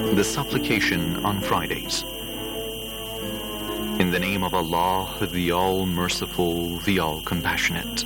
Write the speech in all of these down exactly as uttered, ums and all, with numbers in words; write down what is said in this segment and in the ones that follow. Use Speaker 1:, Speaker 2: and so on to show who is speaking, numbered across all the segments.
Speaker 1: The supplication on Fridays. In the name of Allah, the All-Merciful, the All-Compassionate.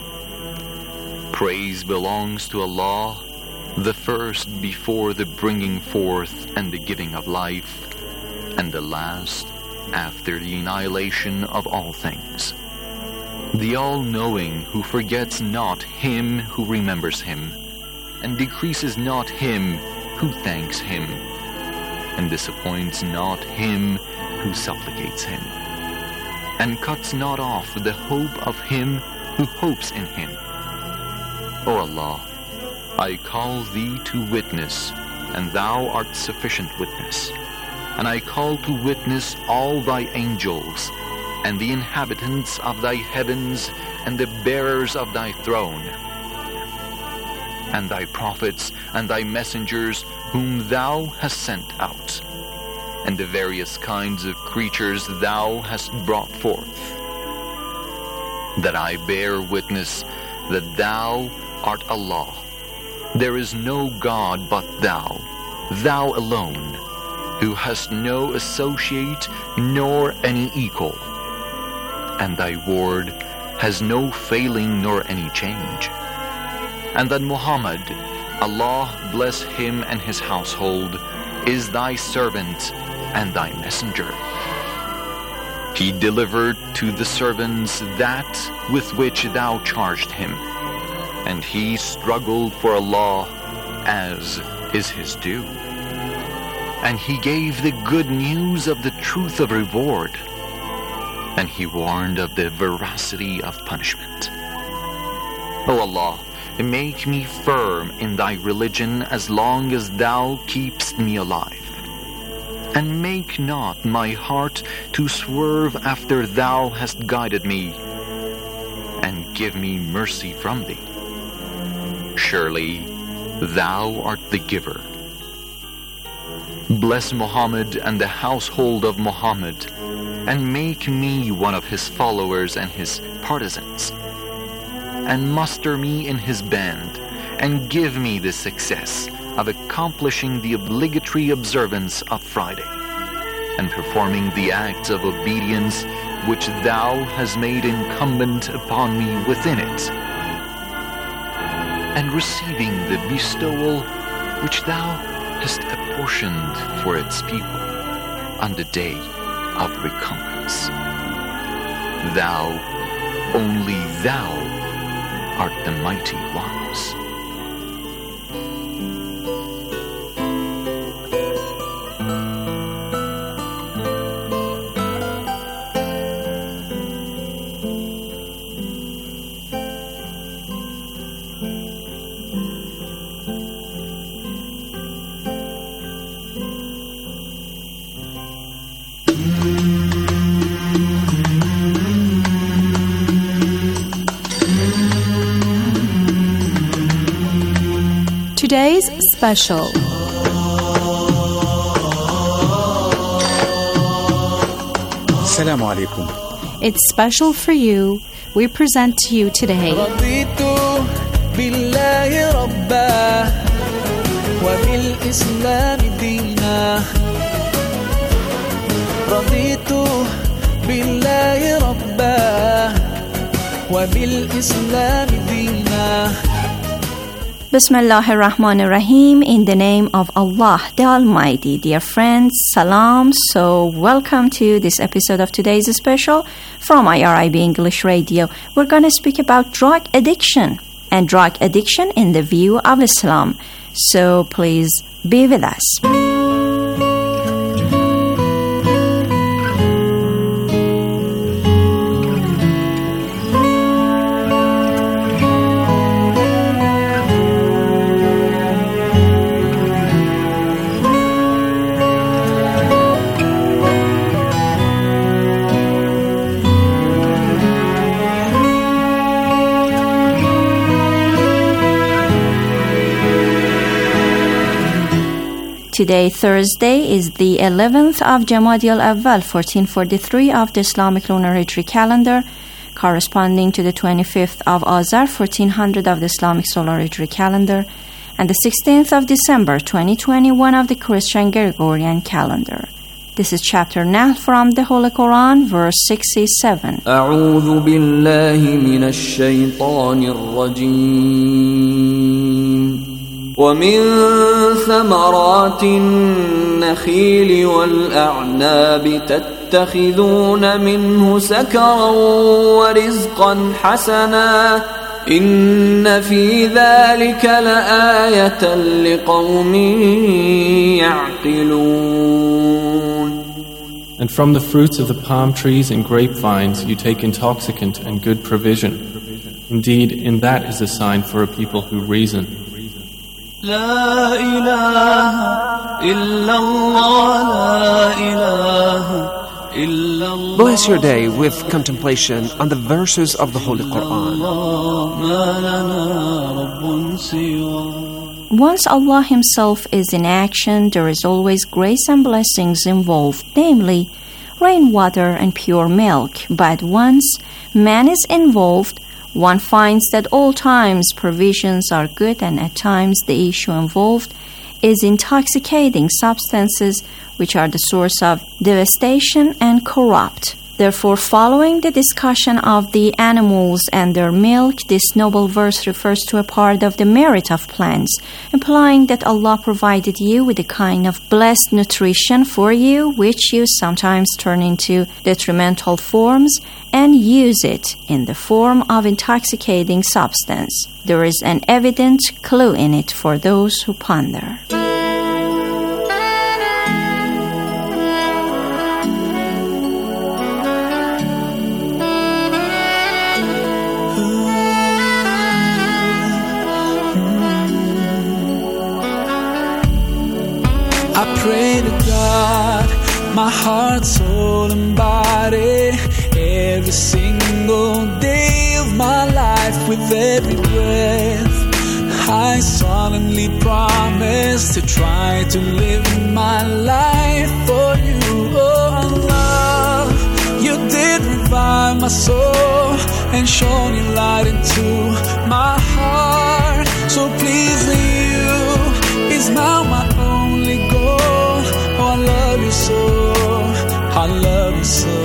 Speaker 1: Praise belongs to Allah, the first before the bringing forth and the giving of life, and the last after the annihilation of all things. The All-Knowing, who forgets not him who remembers him, and decreases not him who thanks him, and disappoints not him who supplicates him, and cuts not off the hope of him who hopes in him. O Allah, I call thee to witness, and thou art sufficient witness, and I call to witness all thy angels, and the inhabitants of thy heavens, and the bearers of thy throne, and thy prophets and thy messengers whom thou hast sent out, and the various kinds of creatures thou hast brought forth, that I bear witness that thou art Allah. There is no God but thou, thou alone, who hast no associate nor any equal, and thy word has no failing nor any change. And that Muhammad, Allah bless him and his household, is thy servant and thy messenger. He delivered to the servants that with which thou charged him, and he struggled for Allah as is his due. And he gave the good news of the truth of reward, and he warned of the veracity of punishment. O Allah, make me firm in thy religion as long as thou keepst me alive, and make not my heart to swerve after thou hast guided me, and give me mercy from thee. Surely thou art the giver. Bless Muhammad and the household of Muhammad, and make me one of his followers and his partisans, and muster me in his band, and give me the success of accomplishing the obligatory observance of Friday, and performing the acts of obedience which thou hast made incumbent upon me within it, and receiving the bestowal which thou hast apportioned for its people on the day of recompense. Thou, only thou, art the mighty ones.
Speaker 2: Today's special.
Speaker 3: Assalamu alaikum.
Speaker 2: It's special for you. We present to you today.
Speaker 4: رضيت بالله ربا وبالإسلام دينا رضيت بالله ربا وبالإسلام دينا.
Speaker 2: Bismillah ar-Rahman ar-Rahim. In the name of Allah, the Almighty. Dear friends, salam. So welcome to this episode of today's special from I R I B English Radio. We're going to speak about drug addiction and drug addiction in the view of Islam. So please be with us. Today, Thursday, is the eleventh of Jamadi al-Awwal, fourteen forty-three of the Islamic lunar Hijri calendar, corresponding to the twenty-fifth of Azar, fourteen hundred of the Islamic solar Hijri calendar, and the sixteenth of December twenty twenty-one of the Christian Gregorian calendar. This is chapter nine from the Holy Quran, verse sixty-seven.
Speaker 5: أعوذ بالله من الشيطان الرجيم ومن ثمرات النخيل والأعناب تتخذون منه سكرا ورزقا حسنا إن في ذلك لآية لقوم يعقلون.
Speaker 6: And from the fruits of the palm trees and grapevines you take intoxicant and good provision. Indeed, in that is a sign for a people who reason.
Speaker 4: لا إله إلا الله لا إله إلا الله.
Speaker 7: Bless your day with contemplation on the verses of the Holy Quran.
Speaker 4: ما لنا رب سواه.
Speaker 2: Once Allah Himself is in action, there is always grace and blessings involved, namely rainwater and pure milk. But once man is involved, one finds that all times provisions are good, and at times the issue involved is intoxicating substances which are the source of devastation and corrupt. Therefore, following the discussion of the animals and their milk, this noble verse refers to a part of the merit of plants, implying that Allah provided you with a kind of blessed nutrition for you, which you sometimes turn into detrimental forms and use it in the form of intoxicating substance. There is an evident clue in it for those who ponder.
Speaker 4: I pray to God, my heart, soul, and body, every single day of my life, with every breath. I solemnly promise to try to live my life for you, oh Allah. You did revive my soul and shone your light into my heart. So pleasing you is now my only goal. Oh, I love you so, I love you so.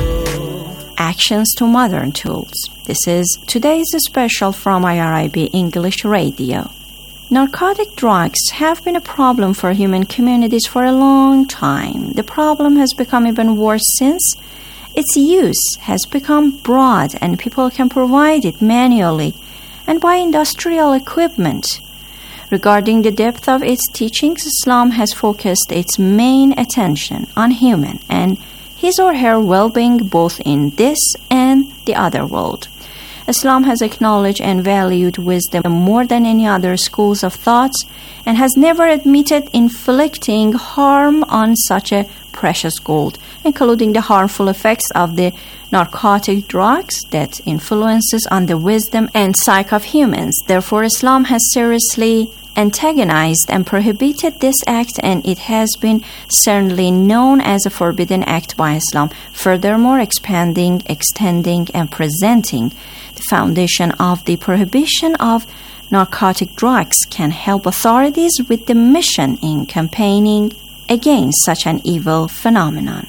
Speaker 2: Actions to modern tools. This is today's special from I R I B English Radio. Narcotic drugs have been a problem for human communities for a long time. The problem has become even worse since its use has become broad and people can provide it manually and by industrial equipment. Regarding the depth of its teachings, Islam has focused its main attention on human and his or her well-being both in this and the other world. Islam has acknowledged and valued wisdom more than any other schools of thoughts and has never admitted inflicting harm on such a precious gold, including the harmful effects of the narcotic drugs that influences on the wisdom and psyche of humans. Therefore, Islam has seriously antagonized and prohibited this act, and it has been certainly known as a forbidden act by Islam, furthermore expanding, extending, and presenting the foundation of the prohibition of narcotic drugs can help authorities with the mission in campaigning against such an evil phenomenon.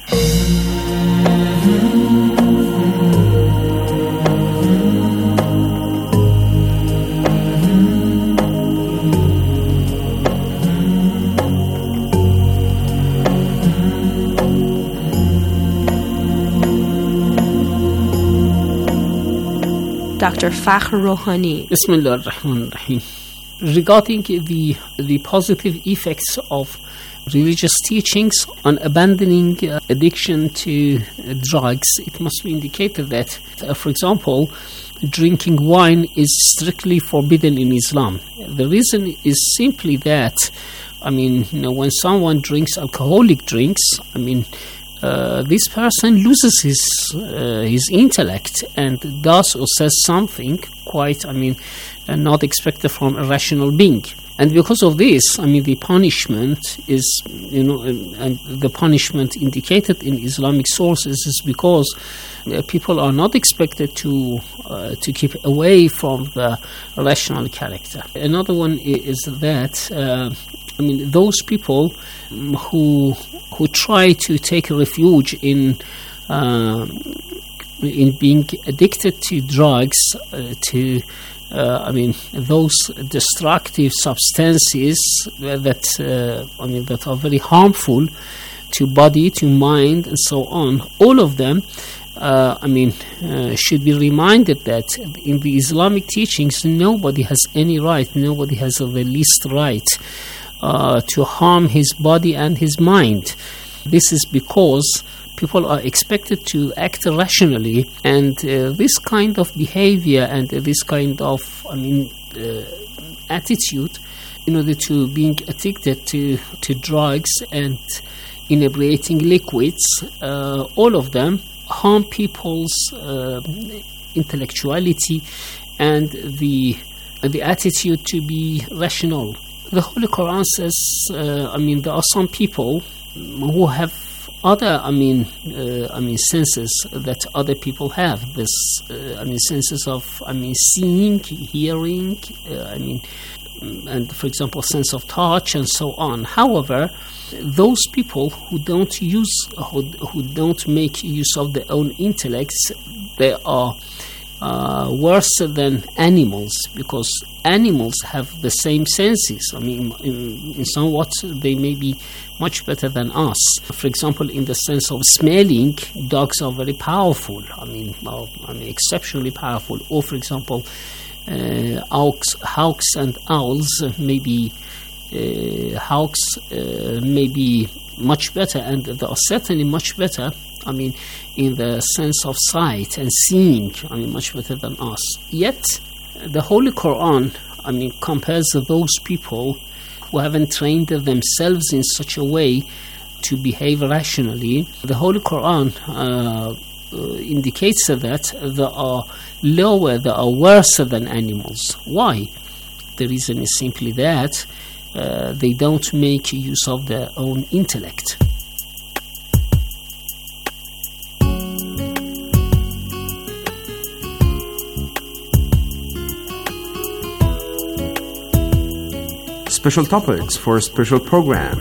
Speaker 2: Doctor Fakhr Rouhani.
Speaker 8: Bismillah ar-Rahman ar-Rahim. Regarding the, the positive effects of religious teachings on abandoning uh, addiction to uh, drugs, it must be indicated that, uh, for example, drinking wine is strictly forbidden in Islam. The reason is simply that, I mean, you know, when someone drinks alcoholic drinks, I mean, Uh, this person loses his uh, his intellect and does or says something quite, I mean, uh, not expected from a rational being. And because of this, I mean, the punishment is, you know, and, and the punishment indicated in Islamic sources is because uh, people are not expected to uh, to keep away from the rational character. Another one is that, uh, I mean, those people who who try to take refuge in uh, in being addicted to drugs, uh, to Uh, I mean, those destructive substances that uh, I mean that are very harmful to body, to mind, and so on. All of them, uh, I mean, uh, should be reminded that in the Islamic teachings, nobody has any right, nobody has the least right uh, to harm his body and his mind. This is because people are expected to act rationally, and uh, this kind of behavior and uh, this kind of, I mean, uh, attitude, in order to being addicted to, to drugs and inebriating liquids, uh, all of them harm people's uh, intellectuality and the the attitude to be rational. The Holy Quran says, uh, I mean, there are some people who have other, I mean, uh, I mean, senses that other people have. This, uh, I mean, senses of, I mean, seeing, hearing, uh, I mean, and for example, sense of touch and so on. However, those people who don't use, who, who don't make use of their own intellects, they are uh, worse than animals, because animals have the same senses. I mean, in, in somewhat, they may be much better than us. For example, in the sense of smelling, dogs are very powerful. I mean, uh, I mean, exceptionally powerful. Or, for example, uh, hawks, hawks and owls, maybe uh, hawks uh, may be much better, and they are certainly much better, I mean, in the sense of sight and seeing, I mean, much better than us. Yet, the Holy Quran, I mean, compares those people who haven't trained themselves in such a way to behave rationally. The Holy Quran uh, uh, indicates that they are lower, they are worse than animals. Why? The reason is simply that uh, they don't make use of their own intellect.
Speaker 7: Special topics for a special program.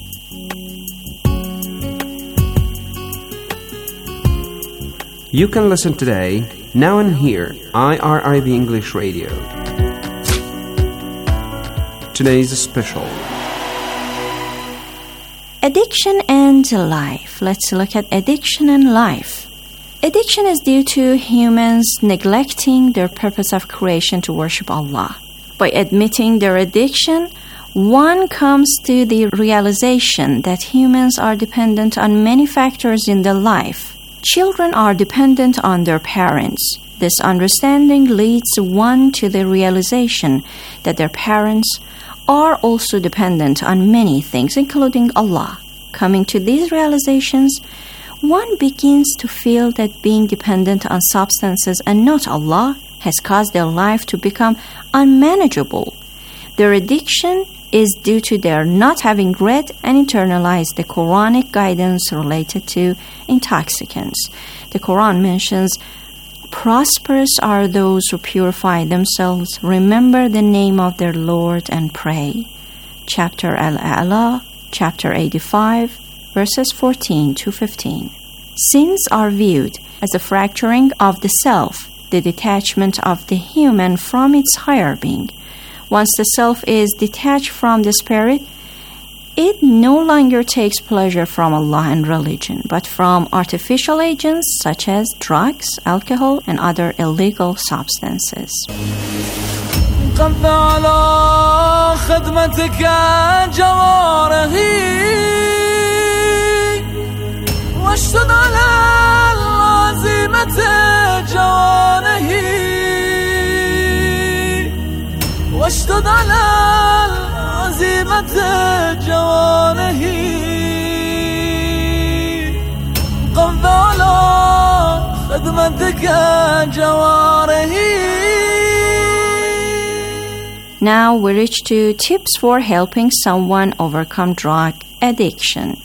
Speaker 7: You can listen today, now and here, I R I B English Radio. Today's special.
Speaker 2: Addiction and life. Let's look at addiction and life. Addiction is due to humans neglecting their purpose of creation to worship Allah. By admitting their addiction, one comes to the realization that humans are dependent on many factors in their life. Children are dependent on their parents. This understanding leads one to the realization that their parents are also dependent on many things, including Allah. Coming to these realizations, one begins to feel that being dependent on substances and not Allah has caused their life to become unmanageable. Their addiction is due to their not having read and internalized the Quranic guidance related to intoxicants. The Quran mentions, "Prosperous are those who purify themselves, remember the name of their Lord and pray." Chapter Al-A'la, chapter eighty-five, verses fourteen to fifteen. Sins are viewed as a fracturing of the self, the detachment of the human from its higher being. Once the self is detached from the spirit, it no longer takes pleasure from Allah and religion, but from artificial agents such as drugs, alcohol, and other illegal substances.
Speaker 4: واشدد على العزيمة جوانه قف على خدمتك جواره.
Speaker 2: Now we reach to tips for helping someone overcome drug addiction.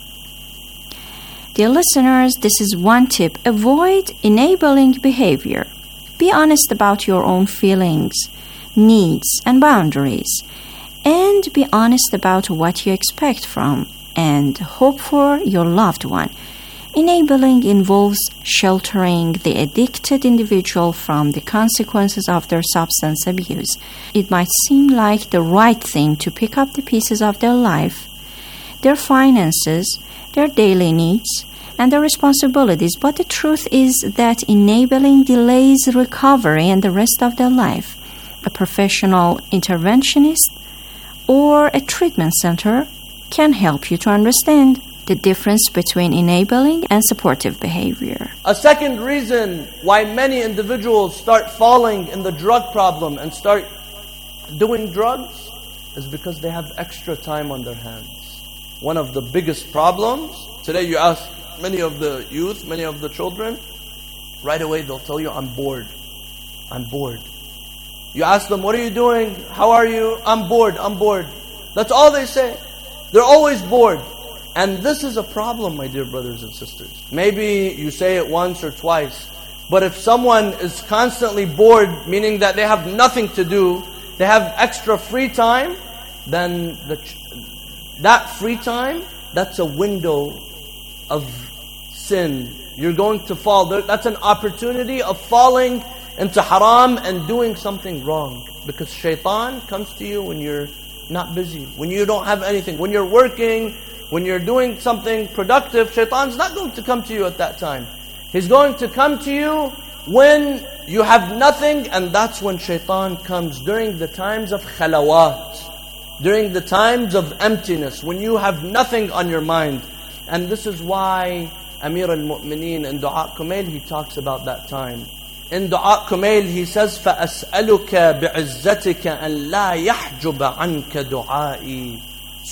Speaker 2: Dear listeners, this is one tip. Avoid enabling behavior. Be honest about your own feelings, needs, and boundaries. And be honest about what you expect from and hope for your loved one. Enabling involves sheltering the addicted individual from the consequences of their substance abuse. It might seem like the right thing to pick up the pieces of their life, their finances, their daily needs, and their responsibilities, but the truth is that enabling delays recovery and the rest of their life. A professional interventionist or a treatment center can help you to understand the difference between enabling and supportive behavior.
Speaker 9: A second reason why many individuals start falling in the drug problem and start doing drugs is because they have extra time on their hands. One of the biggest problems, today you ask many of the youth, many of the children, right away they'll tell you, I'm bored. I'm bored. You ask them, what are you doing? How are you? I'm bored, I'm bored. That's all they say. They're always bored. And this is a problem, my dear brothers and sisters. Maybe you say it once or twice, but if someone is constantly bored, meaning that they have nothing to do, they have extra free time, then the, that free time, that's a window of sin. You're going to fall. That's an opportunity of falling into haram and doing something wrong. Because shaitan comes to you when you're not busy, when you don't have anything, when you're working, when you're doing something productive. Shaitan's not going to come to you at that time. He's going to come to you when you have nothing, and that's when shaitan comes, during the times of khalawat, during the times of emptiness, when you have nothing on your mind. And this is why Amir al-Mu'mineen in Dua Kumail, he talks about that time. In Dua Kumail, he says, فَأَسْأَلُكَ بِعِزَّتِكَ أَنْ لَا يَحْجُبَ عَنْكَ دُعَائِي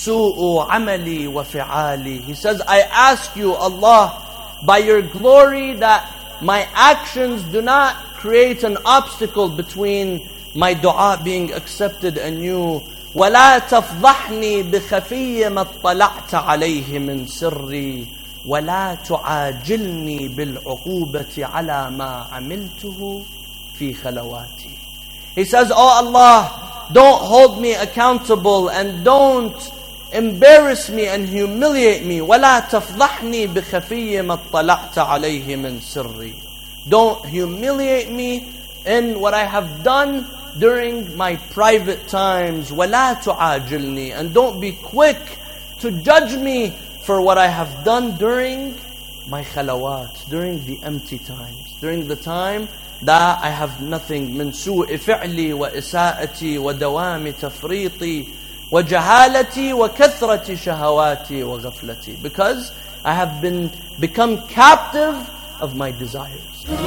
Speaker 9: سُوءُ عَمَلِي وَفِعَالِي. He says, I ask you, Allah, by your glory, that my actions do not create an obstacle between my dua being accepted and you. وَلَا تَفْضَحْنِي بِخَفِيِّ مَا اطَّلَعْتَ عَلَيْهِ مِنْ سِرِّي وَلَا تُعَاجِلْنِي بِالْعُقُوبَةِ عَلَى مَا عَمِلْتُهُ فِي خَلَوَاتِي. He says, Oh Allah, don't hold me accountable and don't embarrass me and humiliate me. وَلَا تَفْضَحْنِي بِخَفِيِّ مَا اطَّلَعْتَ عَلَيْهِ مِنْ سِرِّي. Don't humiliate me in what I have done during my private times. وَلَا تُعَاجِلْنِي. And don't be quick to judge me for what I have done during my khalawat, during the empty times, during the time that I have nothing. مِنْ سُوءِ فِعْلِي وَإِسَاءَتِي وَدَوَامِ تَفْرِيطِي وَجَهَالَتِي وَكَثْرَةِ شَهَوَاتِي وَغَفْلَتِي. Because I have been become captive of my desires.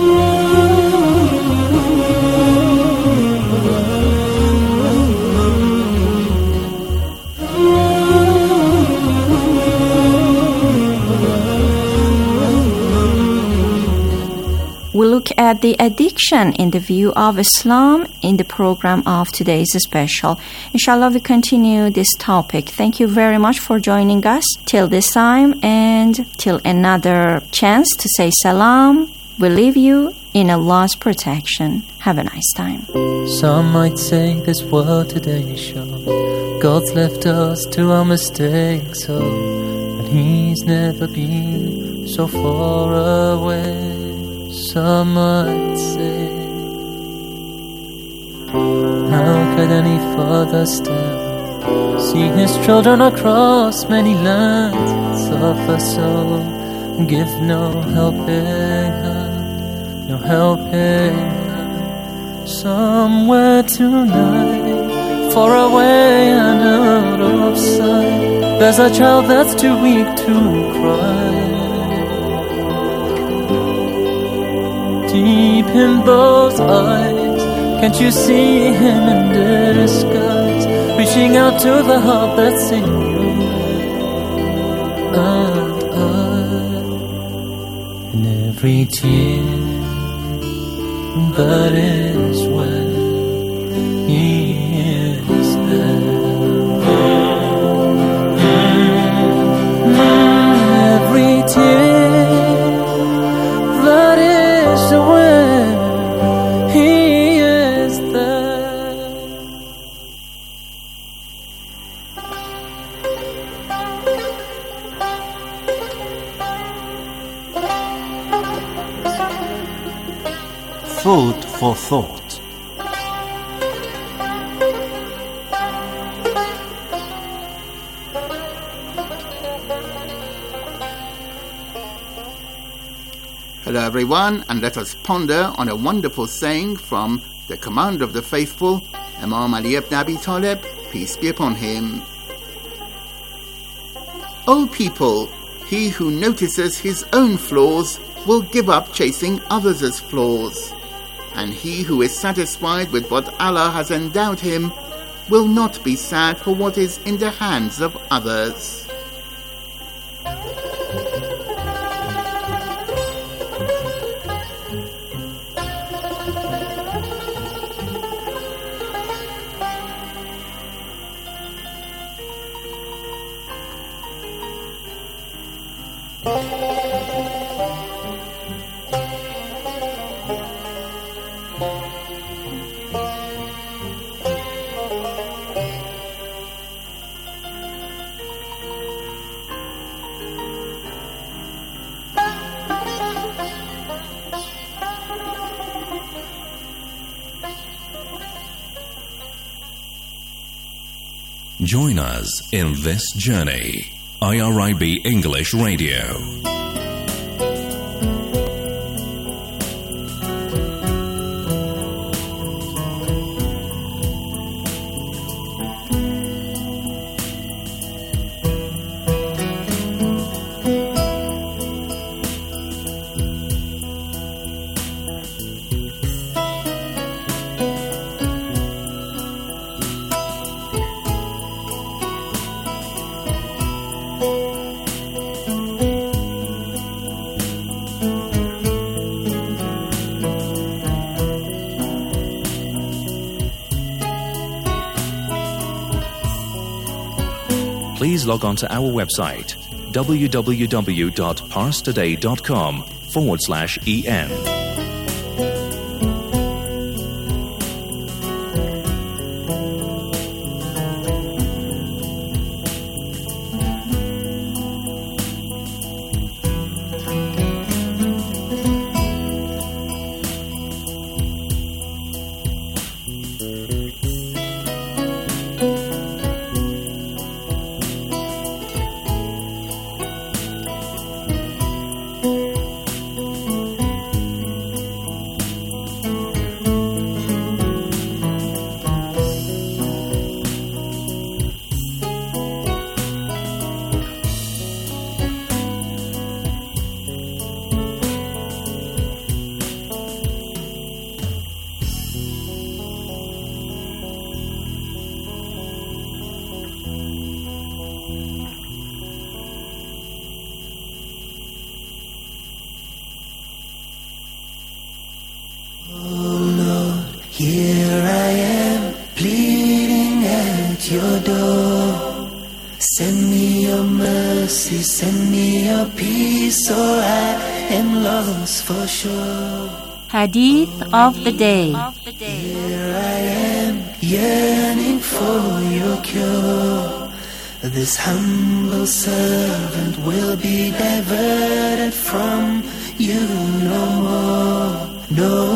Speaker 2: We look at the addiction in the view of Islam in the program of today's special. Inshallah, we continue this topic. Thank you very much for joining us till this time, and till another chance to say salam. We leave you in Allah's protection. Have a nice time.
Speaker 10: Some might say this world today shows God's left us to our mistakes, so and He's never been so far away. Some might say, how could any father stand, see his children across many lands, suffer so, and give no helping hand, no helping hand. Somewhere tonight, far away and out of sight, there's a child that's too weak to cry. Deep in those eyes, can't you see him in disguise, reaching out to the heart that's in you and I. And every tear that is wet, He is
Speaker 11: Food for thought.
Speaker 12: Hello everyone, and let us ponder on a wonderful saying from the commander of the faithful, Imam Ali ibn Abi Talib, peace be upon him. O people, he who notices his own flaws will give up chasing others' flaws, and he who is satisfied with what Allah has endowed him will not be sad for what is in the hands of others.
Speaker 13: Join us in this journey. I R I B English Radio. Please log on to our website www.parstoday.com forward slash en.
Speaker 14: Here I am, pleading at your door. Send me your mercy, send me your peace, or I am lost for sure.
Speaker 2: Hadith of the day.
Speaker 14: Here I am, yearning for your cure. This humble servant will be diverted from you no more, no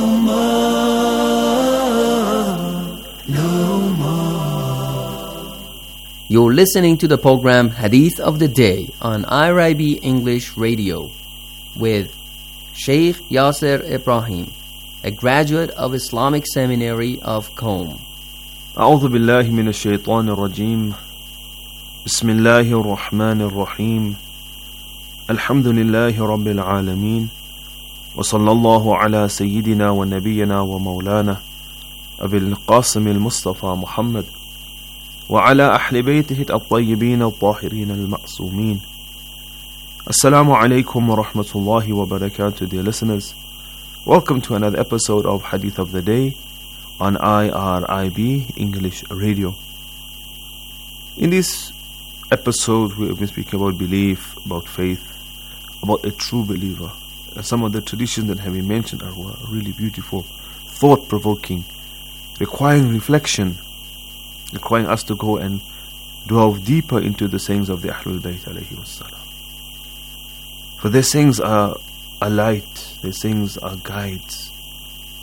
Speaker 14: more, no more.
Speaker 15: You're listening to the program Hadith of the Day on I R I B English Radio with Sheikh Yasser Ibrahim, a graduate of Islamic Seminary of Qom.
Speaker 16: أعوذ بالله من الشيطان الرجيم. بسم الله الرحمن الرحيم. الحمد لله رب العالمين. وصلى الله على سيدنا ونبينا ومولانا أبي القاسم المصطفى محمد وعلى أهل بيته الطيبين الطاهرين المعصومين. Assalamu alaikum wa rahmatullahi wa barakatuh, dear listeners. Welcome to another episode of Hadith of the Day on I R I B English Radio. In this episode, we will speak about belief, about faith, about a true believer. And some of the traditions that have been mentioned are really beautiful, thought-provoking, requiring reflection, requiring us to go and delve deeper into the sayings of the Ahlul Bayt alayhi wassalam. For their sayings are a light, their sayings are guides,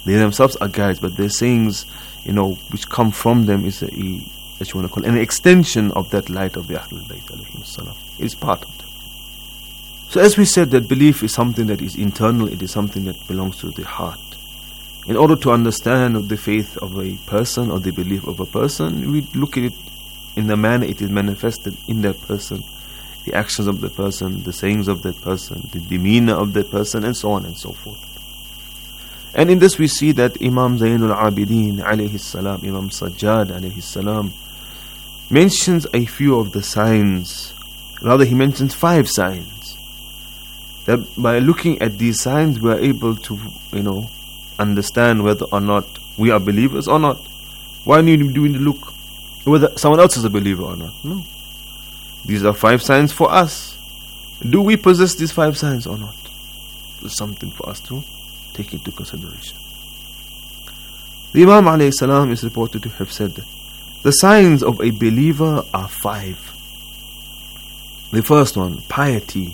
Speaker 16: They themselves are guides, but their sayings, you know, which come from them is a, a that you want to call it, an extension of that light of the Ahlul Bayt alayhim salam. It is part of them. So as we said, that belief is something that is internal, it is something that belongs to the heart. In order to understand the faith of a person or the belief of a person, we look at it in the manner it is manifested in that person, the actions of the person, the sayings of that person, the demeanor of that person, and so on and so forth. And in this we see that Imam Zainul Abidin alayhi salam, Imam Sajjad alayhi salam, mentions a few of the signs. Rather, he mentions five signs. That by looking at these signs, we are able to, you know, understand whether or not we are believers or not. Why do we need to look whether someone else is a believer or not? No. These are five signs for us. Do we possess these five signs or not? It's something for us to take into consideration. The Imam alayhi salam is reported to have said that the signs of a believer are five. The first one, piety,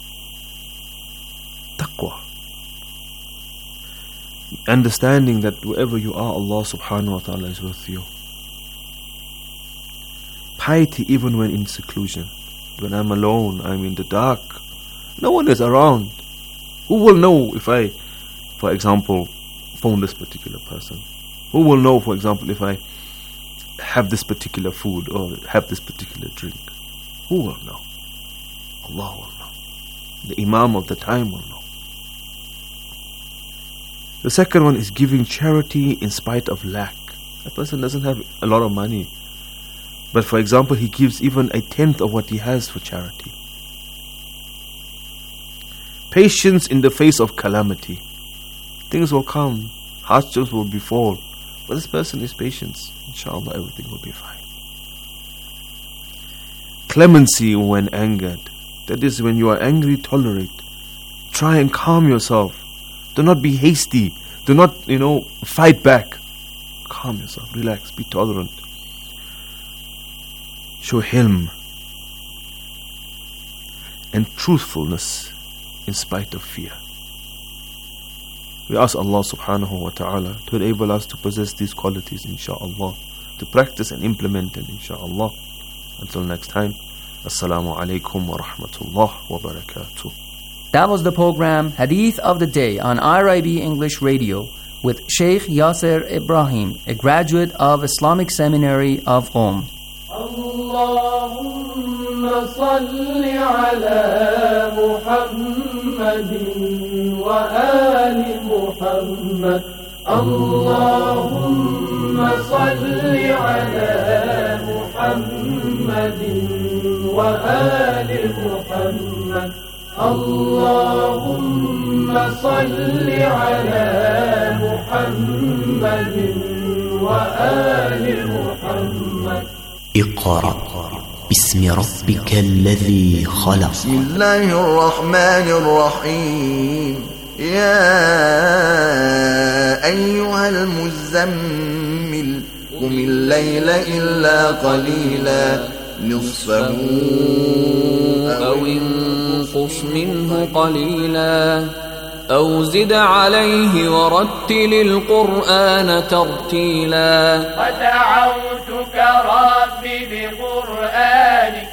Speaker 16: taqwa, understanding that wherever you are, Allah subhanahu wa ta'ala is with you. Piety even when in seclusion. When I'm alone, I'm in the dark, no one is around. Who will know if I, for example, phone this particular person? Who will know, for example, if I have this particular food or have this particular drink? Who will know? Allah will know. The Imam of the time will know. The second one is giving charity in spite of lack. A person doesn't have a lot of money, but for example, he gives even a tenth of what he has for charity. Patience in the face of calamity. Things will come, hardships will befall, but this person is patient. Inshallah, everything will be fine. Clemency when angered. That is, when you are angry, tolerate. Try and calm yourself. Do not be hasty. Do not, you know, fight back. Calm yourself, relax, be tolerant. Show hilm and truthfulness in spite of fear. We ask Allah subhanahu wa ta'ala to enable us to possess these qualities, insha'Allah, to practice and implement them, insha'Allah. Until next time, Assalamu alaikum wa rahmatullah wa barakatuh.
Speaker 15: That was the program Hadith of the Day on I R I B English Radio with Sheikh Yasser Ibrahim, a graduate of Islamic Seminary of Qom.
Speaker 5: Allahumma salli ala Muhammadin wa ali Muhammad. Allahumma salli ala Muhammadin wa ali Muhammad. Allahumma salli ala Muhammadin wa ali Muhammad.
Speaker 11: اقرأ باسم ربك الذي خلق.
Speaker 12: بسم الله الرحمن الرحيم. يا أيها المزمل قم الليل إلا قليلا نصفه
Speaker 5: أو انقص منه قليلا أو زد عليه ورتل القرآن ترتيلا
Speaker 17: ودعوتك ربي بقرآنك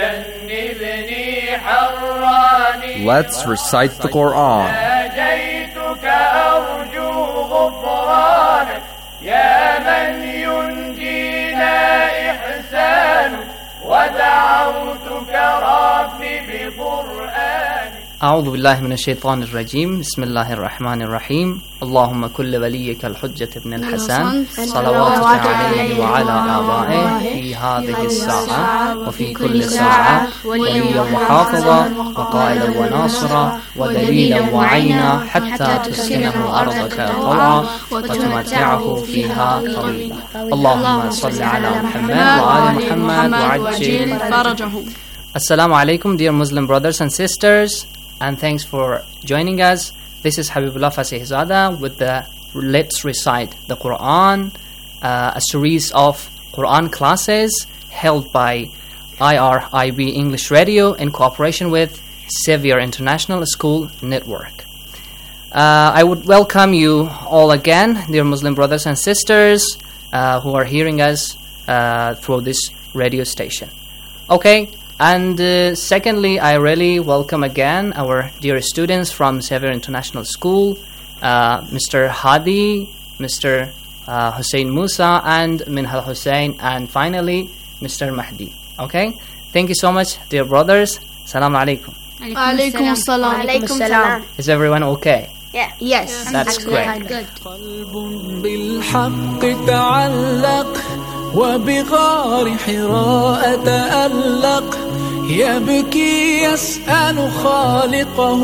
Speaker 17: جنبني حراني.
Speaker 1: Let's recite the Quran.
Speaker 17: ناجيتك أرجو غفرانك يا من ينجينا إحسانك ودعوتك ربي بقرآنك.
Speaker 18: أعوذ بالله من الشيطان الرجيم. بسم الله الرحمن الرحيم. اللهم كل وليك الحجة ابن الحسن صلواتك عليه وعلى آبائه في هذه الساعة وفي كل ساعة وليا وحافظا وقائدا وناصرا ودليلا وعينا حتى تسكنه أرضك طوعا وتمتعه فيها طويلا. اللهم صل على محمد وآل محمد وعجل فرجه. Assalamu alaikum, dear Muslim brothers and sisters, and thanks for joining us. This is Habibullah Fasihzada with the Let's Recite the Quran, uh, a series of Quran classes held by I R I B English Radio in cooperation with Sevier International School Network. Uh, I would welcome you all again, dear Muslim brothers and sisters uh, who are hearing us uh, through this radio station. Okay, and uh, secondly, I really welcome again our dear students from Xavier International School, uh, Mister Hadi, Mister Uh, Hussein Musa, and Minhal Hussein, and finally Mister Mahdi. Okay, thank you so much, dear brothers. Salam alaikum.
Speaker 19: Alaikum salam. Alaikum salam.
Speaker 18: Is everyone okay?
Speaker 19: Yeah. Yes.
Speaker 18: That's great.
Speaker 19: Good.
Speaker 4: بالحق تعلق وبغار حراء تألق يبكي يسأل خالقه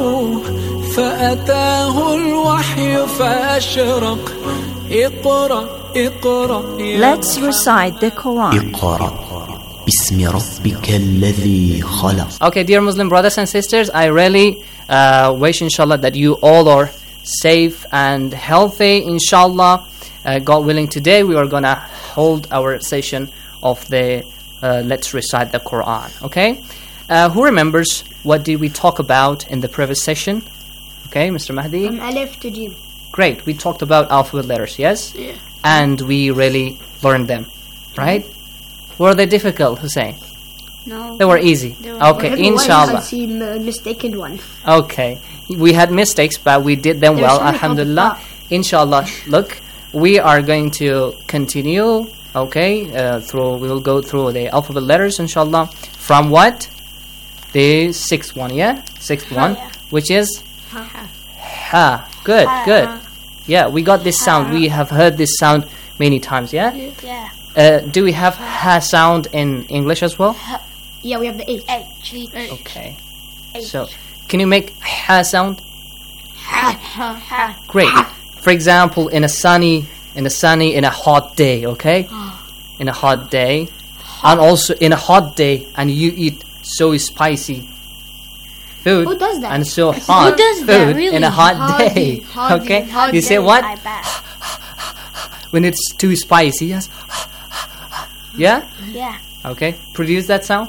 Speaker 4: فأتاه الوحي فأشرق اقرأ اقرأ.
Speaker 2: Let's recite the Quran.
Speaker 11: اقرأ باسم ربك الذي خلق.
Speaker 18: Okay, dear Muslim brothers and sisters, I really uh, wish, inshallah, that you all are safe and healthy, inshallah. Uh, God willing, today we are going to hold our session of the uh, Let's Recite the Quran. Okay? Uh, who remembers what did we talk about in the previous session? Okay, Mister Mahdi?
Speaker 19: From Alif to Jim.
Speaker 18: Great. We talked about alphabet letters, yes?
Speaker 19: Yeah.
Speaker 18: And we really learned them, right? Were they difficult, Hussein?
Speaker 19: No.
Speaker 18: They were easy.
Speaker 19: They were
Speaker 18: Okay,
Speaker 19: everyone
Speaker 18: inshallah.
Speaker 19: has seen a mistaken one.
Speaker 18: Okay. We had mistakes, but we did them
Speaker 19: There's
Speaker 18: well,
Speaker 19: something
Speaker 18: alhamdulillah. Inshallah. Look, we are going to continue, okay, uh, through, we will go through the alphabet letters, inshallah. From what? The sixth one, yeah? Sixth
Speaker 19: Ha,
Speaker 18: one,
Speaker 19: yeah.
Speaker 18: which is?
Speaker 19: Ha.
Speaker 18: Ha. Good,
Speaker 19: Ha.
Speaker 18: good. Yeah, we got this sound. We have heard this sound many times, yeah?
Speaker 19: Yeah.
Speaker 18: Uh, do we have ha sound in English as well?
Speaker 19: Yeah, we have the H. H.
Speaker 18: Okay. So, can you make ha sound?
Speaker 19: Ha. Ha. Ha.
Speaker 18: Great. For example, in a sunny, in a sunny, in a hot day, okay? In a hot day, and also in a hot day, and you eat so spicy food.
Speaker 19: Who does that?
Speaker 18: And so
Speaker 19: Who
Speaker 18: hot
Speaker 19: does
Speaker 18: food
Speaker 19: that, really?
Speaker 18: in a hot
Speaker 19: Hot
Speaker 18: day.
Speaker 19: day, hot
Speaker 18: Okay,
Speaker 19: day, hot
Speaker 18: you say
Speaker 19: day,
Speaker 18: what?
Speaker 19: I bet.
Speaker 18: When it's too spicy, yes. Yeah.
Speaker 19: Yeah.
Speaker 18: Okay. Produce that sound.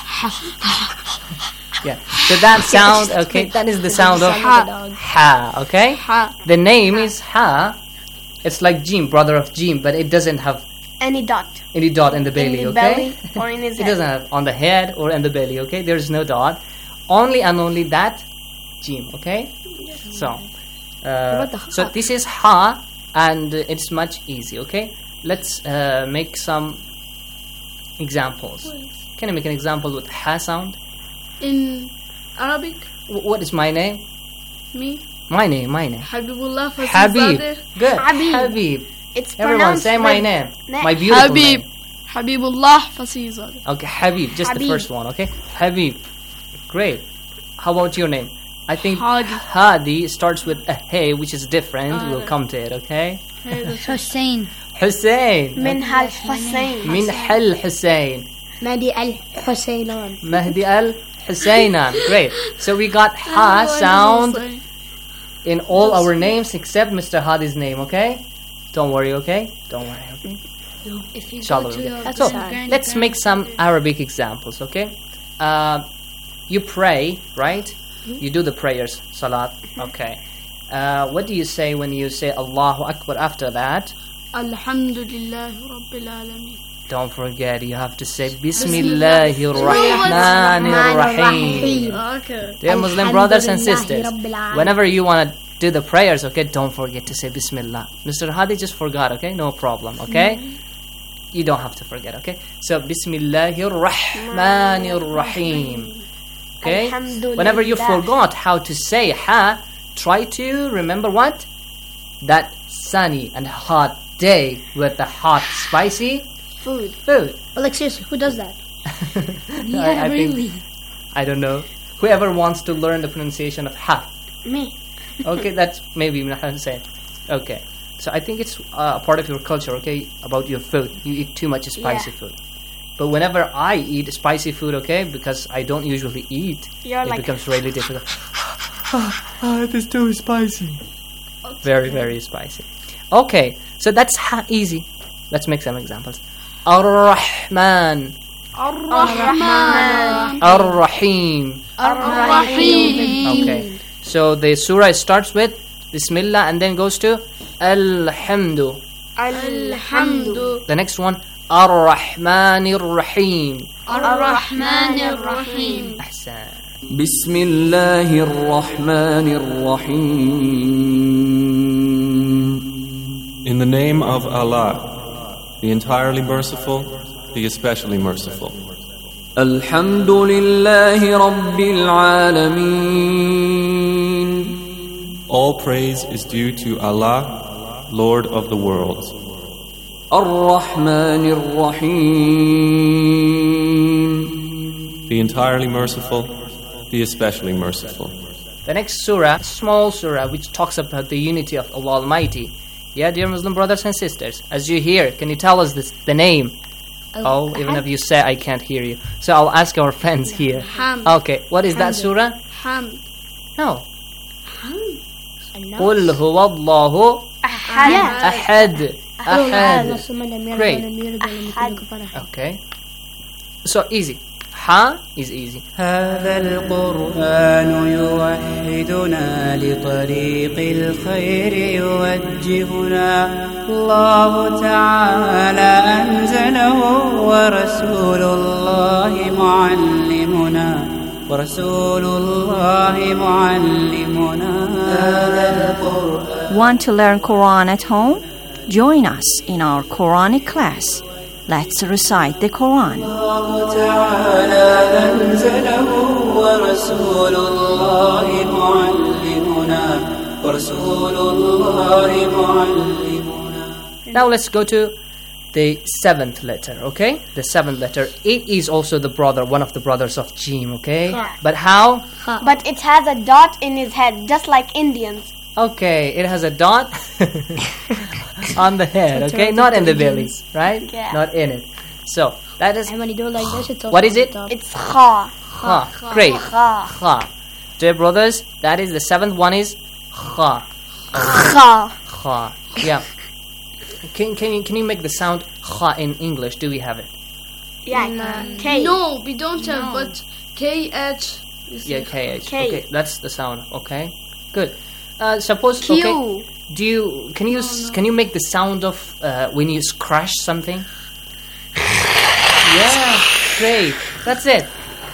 Speaker 18: Yeah. So that sound, okay, that is the sound of
Speaker 19: Ha.
Speaker 18: ha. Okay.
Speaker 19: Ha.
Speaker 18: The name is ha. It's like Jim, brother of Jim, but it doesn't have
Speaker 19: Any dot.
Speaker 18: any dot in the belly.
Speaker 19: In the
Speaker 18: okay.
Speaker 19: belly or in his
Speaker 18: It
Speaker 19: head.
Speaker 18: doesn't have on the head or in the belly. Okay. There is no dot. Only and only that Jim. Okay. So. Uh,
Speaker 19: about the
Speaker 18: so
Speaker 19: ha?
Speaker 18: this is ha, and uh, it's much easy. Okay. Let's uh, make some examples. Can I make an example with ha sound?
Speaker 19: In Arabic,
Speaker 18: W- what is my name?
Speaker 19: me,
Speaker 18: My name, my name.
Speaker 19: Habibullah
Speaker 18: Habib. Good.
Speaker 19: Habib.
Speaker 18: Habib.
Speaker 19: It's
Speaker 18: Everyone
Speaker 19: pronounced
Speaker 18: say my
Speaker 19: with
Speaker 18: name.
Speaker 19: ne-
Speaker 18: My beautiful
Speaker 19: Habib.
Speaker 18: name.
Speaker 19: Habibullah Fasizadeh.
Speaker 18: Okay, Habib. Just the
Speaker 19: Habib.
Speaker 18: first one, okay? Habib. Great. How about your name? I think
Speaker 19: Hadi.
Speaker 18: Hadi starts with a hey, which is different.
Speaker 19: Ah,
Speaker 18: we'll
Speaker 19: right.
Speaker 18: come to it, okay?
Speaker 19: Hussein.
Speaker 18: Hussein.
Speaker 19: Minhal Hussein.
Speaker 18: Minhal Hussein.
Speaker 19: Mahdi Al Hussein.
Speaker 18: Mahdi al Husainan. Great. So we got ha sound in all our names except Mister Hadi's name, okay? Don't worry, okay? Don't worry, okay?
Speaker 19: If you
Speaker 18: Inshallah.
Speaker 19: go to your
Speaker 18: So
Speaker 19: grand-
Speaker 18: let's make some Arabic examples, okay? Uh, you pray, right? You do the prayers, salat, okay. Uh, what do you say when you say Allahu Akbar after that?
Speaker 19: Alhamdulillah Rabbil Alameen.
Speaker 18: Don't forget, you have to say Bismillahir Rahmanir Rahim.
Speaker 19: Okay.
Speaker 18: Dear Muslim brothers and sisters,
Speaker 19: Rabbil Alameen.
Speaker 18: whenever you want to do the prayers, okay, don't forget to say Bismillah. Mister Hadi just forgot, okay? No problem, okay? You don't have to forget, okay? So, Bismillahir Rahmanir Rahim. Okay? Whenever you forgot how to say ha, try to remember what? That sunny and hot day with the hot, spicy
Speaker 19: Food.
Speaker 18: food.
Speaker 19: Well, like seriously, who does that?
Speaker 18: I, I think, I don't know. Whoever wants to learn the pronunciation of ha.
Speaker 19: Me.
Speaker 18: Okay, that's maybe Ibn Hussein. Okay. So I think it's uh, a part of your culture, okay, about your food. You eat too much spicy
Speaker 19: Yeah.
Speaker 18: food. But whenever I eat spicy food, okay, because I don't usually eat,
Speaker 19: You're
Speaker 18: it
Speaker 19: like-
Speaker 18: becomes really difficult. Ah, it is too spicy. Very, very spicy. Okay, so that's ha- easy. Let's make some examples. Ar-Rahman.
Speaker 19: Ar-Rahman.
Speaker 18: Ar-Rahim.
Speaker 19: Ar-Rahim.
Speaker 18: Okay, so the surah starts with Bismillah, and then goes to Alhamdu.
Speaker 19: Alhamdu.
Speaker 18: The next one, Ar-Rahmanir Rahim.
Speaker 19: Ar-Rahmanir Rahim.
Speaker 18: Ahsan.
Speaker 5: Bismillahir Rahmanir Rahim.
Speaker 6: In the name of Allah, the entirely merciful, the especially merciful.
Speaker 5: Alhamdulillahi Rabbil Alameen.
Speaker 6: All praise is due to Allah, Lord of the worlds.
Speaker 5: Ar-Rahmanir Rahim.
Speaker 6: The entirely merciful, the especially merciful.
Speaker 18: The next surah, small surah, which talks about the unity of Allah Almighty. Yeah, dear Muslim brothers and sisters, as you hear, can you tell us this, the name? Oh, even if you say I can't hear you. So I'll ask our friends here.
Speaker 19: Hamd.
Speaker 18: Okay, what is that surah?
Speaker 19: Hamd.
Speaker 18: No.
Speaker 19: Hamd.
Speaker 18: قُلْ هُوَ اللَّهُ أَحَدٌ أَحَدٌ. Great. Okay. So easy. Ha is easy.
Speaker 20: هذا القرآن يوحدنا لطريق الخير يوجهنا الله تعالى أنزله ورسول الله معلمنا ورسول الله معلمنا هذا القرآن.
Speaker 2: Want to learn Quran at home? Join us in our Quranic class. Let's recite the Quran.
Speaker 20: الله تعالى أنزله ورسول الله معلمنا ورسول الله معلمنا.
Speaker 18: Now let's go to the seventh letter, okay? The seventh letter. It is also the brother, one of the brothers of Jim, okay?
Speaker 19: Kha.
Speaker 18: But how?
Speaker 19: But it has a dot in his head, just like Indians.
Speaker 18: Okay, it has a dot on the head, okay? Not in the belly, right?
Speaker 19: Yeah.
Speaker 18: Not in it. So, that is...
Speaker 19: And when you do it like this, it's
Speaker 18: What is it?
Speaker 19: It's kha.
Speaker 18: Kha. Great.
Speaker 19: Kha.
Speaker 18: Kha. Dear brothers, that is the seventh one is kha.
Speaker 19: Kha.
Speaker 18: Kha. Yeah. Can, can, you, can you make the sound kha in English? Do we have it?
Speaker 19: Yeah,
Speaker 21: Mm,
Speaker 19: K.
Speaker 21: No, we don't have,
Speaker 19: No.
Speaker 21: but K H.
Speaker 18: Yeah, K H.
Speaker 19: K.
Speaker 18: Okay, that's the sound. Okay, good. Uh, suppose
Speaker 19: Q.
Speaker 18: okay. Do you can you s can you make the sound of uh, when you scratch something? Yeah, great. That's it.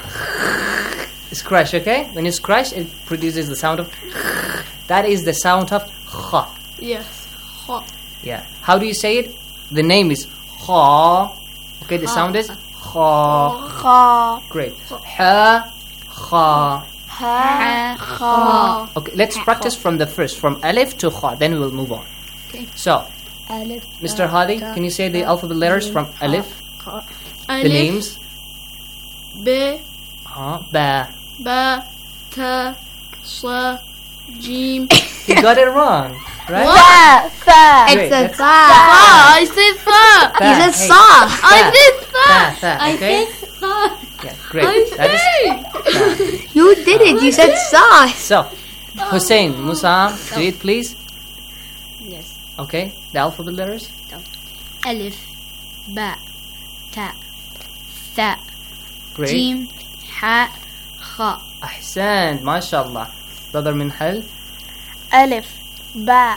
Speaker 18: Scratch. Okay, when you scratch, it produces the sound of. That is the sound of kha.
Speaker 21: Yes. Kha.
Speaker 18: Yeah. How do you say it? The name is kha. Okay, the
Speaker 19: Kha.
Speaker 18: sound is kha.
Speaker 19: Kha.
Speaker 18: Great. Ha. Kha.
Speaker 19: Ha. Kha.
Speaker 18: Okay, let's practice from the first, from alif to kha, then we will move on.
Speaker 19: Okay.
Speaker 18: So,
Speaker 19: Alif.
Speaker 18: Mister Hadi, can you say the alphabet letters from alif?
Speaker 19: Kha.
Speaker 18: The names?
Speaker 21: B.
Speaker 18: Uh, ba.
Speaker 21: Ba. Ta. Sa. Jim.
Speaker 18: You got it wrong, right?
Speaker 21: What?
Speaker 19: Fa.
Speaker 18: Great,
Speaker 19: It's a
Speaker 18: that's-
Speaker 19: fa.
Speaker 21: I said fa.
Speaker 18: Fa.
Speaker 19: You said
Speaker 18: Hey.
Speaker 19: sa.
Speaker 21: I
Speaker 18: Fa.
Speaker 21: did fa.
Speaker 18: Fa, fa,
Speaker 21: I
Speaker 18: okay?
Speaker 21: said fa.
Speaker 18: Yeah, great. That is fa.
Speaker 19: You did it. You said sa.
Speaker 18: So, Hussein, Musa, do it please.
Speaker 21: Yes.
Speaker 18: Okay, the alphabet letters?
Speaker 21: Alif. Ba. Ta. Tha.
Speaker 18: Great.
Speaker 21: Jim. Ha. Kha.
Speaker 18: Ahsan, mashallah. Brother Minhal?
Speaker 19: Alif. Ba.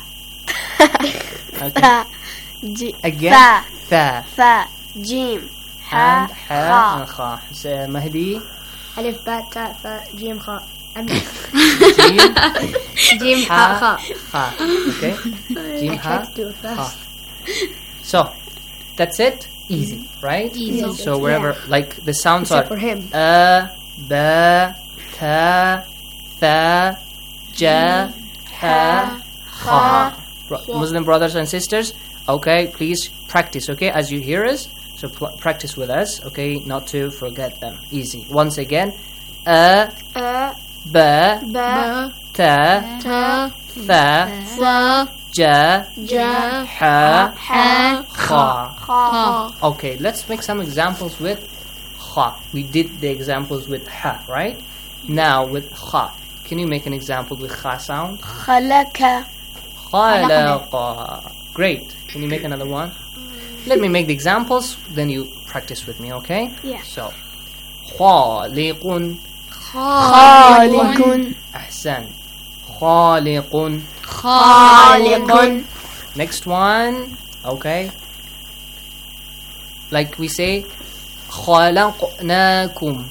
Speaker 18: Okay.
Speaker 19: Ta. Ji.
Speaker 18: Again?
Speaker 19: Fa.
Speaker 18: Tha.
Speaker 19: Fa. Jim. Ha.
Speaker 18: And ha and kha. Say, Mahdi?
Speaker 19: Alif. Ba. Ta. Fa. Jim. Kha.
Speaker 18: Jim?
Speaker 19: Jim.
Speaker 18: Ha.
Speaker 19: Ha.
Speaker 18: Ha. Okay. Jim,
Speaker 19: I
Speaker 18: ha.
Speaker 19: tried to do it
Speaker 18: Ha.
Speaker 19: fast.
Speaker 18: So, that's it? Easy, right?
Speaker 19: Easy.
Speaker 18: So wherever, like the sounds
Speaker 19: Except
Speaker 18: are
Speaker 19: for him.
Speaker 18: a, ba, ta, tha, ja, ha, kha. Bro- Muslim brothers and sisters, okay, please practice, okay, as you hear us. So pl- practice with us, okay, not to forget them. Easy. Once again, a,
Speaker 19: A.
Speaker 18: ba,
Speaker 21: Ba.
Speaker 18: ta,
Speaker 21: Ta.
Speaker 18: tha,
Speaker 21: Fa.
Speaker 18: ja,
Speaker 21: Ja.
Speaker 18: ha,
Speaker 21: Ha.
Speaker 18: kha.
Speaker 21: Kha.
Speaker 18: Okay, let's make some examples with kha. We did the examples with ha, right? Now with kha. Can you make an example with kha sound?
Speaker 19: Khalaqa.
Speaker 18: Khalaqa. Great. Can you make another one? Let me make the examples, then you practice with me, okay?
Speaker 19: Yeah.
Speaker 18: So, khaliqun.
Speaker 19: Khaliqun.
Speaker 18: Ahsan. خالق.
Speaker 19: خالق.
Speaker 18: Next one. Okay. Like we say خلقناكم.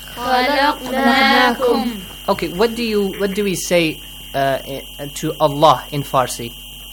Speaker 19: خلقناكم.
Speaker 18: Okay, what do you what do we say uh, to Allah in Farsi?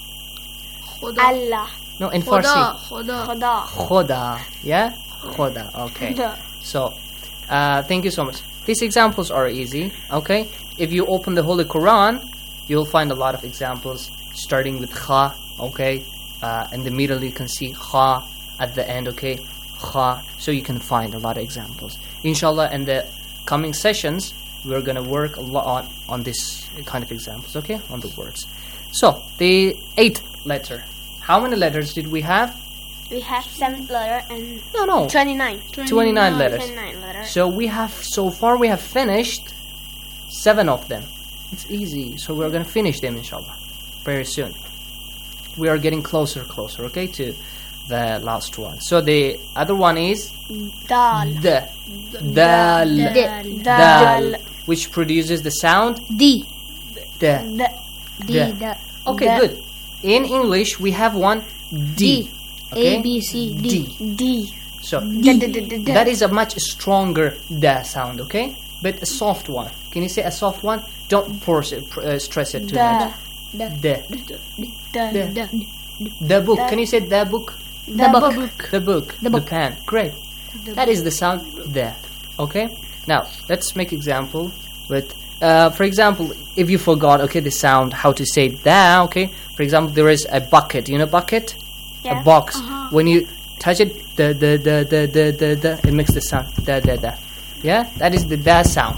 Speaker 19: Allah.
Speaker 18: No, in Farsi.
Speaker 19: Khuda. Khuda.
Speaker 18: Khuda. Yeah? Khuda. Okay. So, uh, thank you so much. These examples are easy. Okay? If you open the Holy Quran, you'll find a lot of examples starting with kha. Okay? Uh, in the middle, you can see kha. At the end, okay? Kha. So you can find a lot of examples. Inshallah, in the coming sessions, we're going to work a lot on, on this kind of examples, okay? On the words. So, the eighth letter. How many letters did we have?
Speaker 19: We have seventh letter and
Speaker 18: no, no.
Speaker 19: twenty-nine.
Speaker 18: twenty-nine letters.
Speaker 19: twenty-nine letters.
Speaker 18: So we have, so far we have finished seven of them. It's easy. So we're going to finish them, inshallah, very soon. We are getting closer, closer, okay, to the last one. So the other one is
Speaker 19: Dal.
Speaker 18: The. Dal.
Speaker 19: Dal.
Speaker 18: Dal. Which produces the sound
Speaker 19: D.
Speaker 18: The.
Speaker 19: The. D.
Speaker 18: The. Okay, good. In English, we have one D. Okay?
Speaker 19: A, B, C, D. D.
Speaker 18: So,
Speaker 19: D. D. D. D.
Speaker 18: That is a much stronger da sound, okay? But a soft one. Can you say a soft one? Don't force it, uh, stress it too much.
Speaker 19: Da.
Speaker 18: The.
Speaker 19: The.
Speaker 18: The book. Can you say the book?
Speaker 19: The book.
Speaker 18: The book.
Speaker 19: The book.
Speaker 18: The pen. Great. That is the sound the. Okay? Now, let's make example with, uh, for example, if you forgot, okay, the sound, how to say da, okay? For example, there is a bucket. You know bucket?
Speaker 19: Yeah.
Speaker 18: A box.
Speaker 19: Uh-huh.
Speaker 18: When you touch it, the, the, the, the, the, the, the, it makes the sound da, da, da. Yeah? That is the da sound.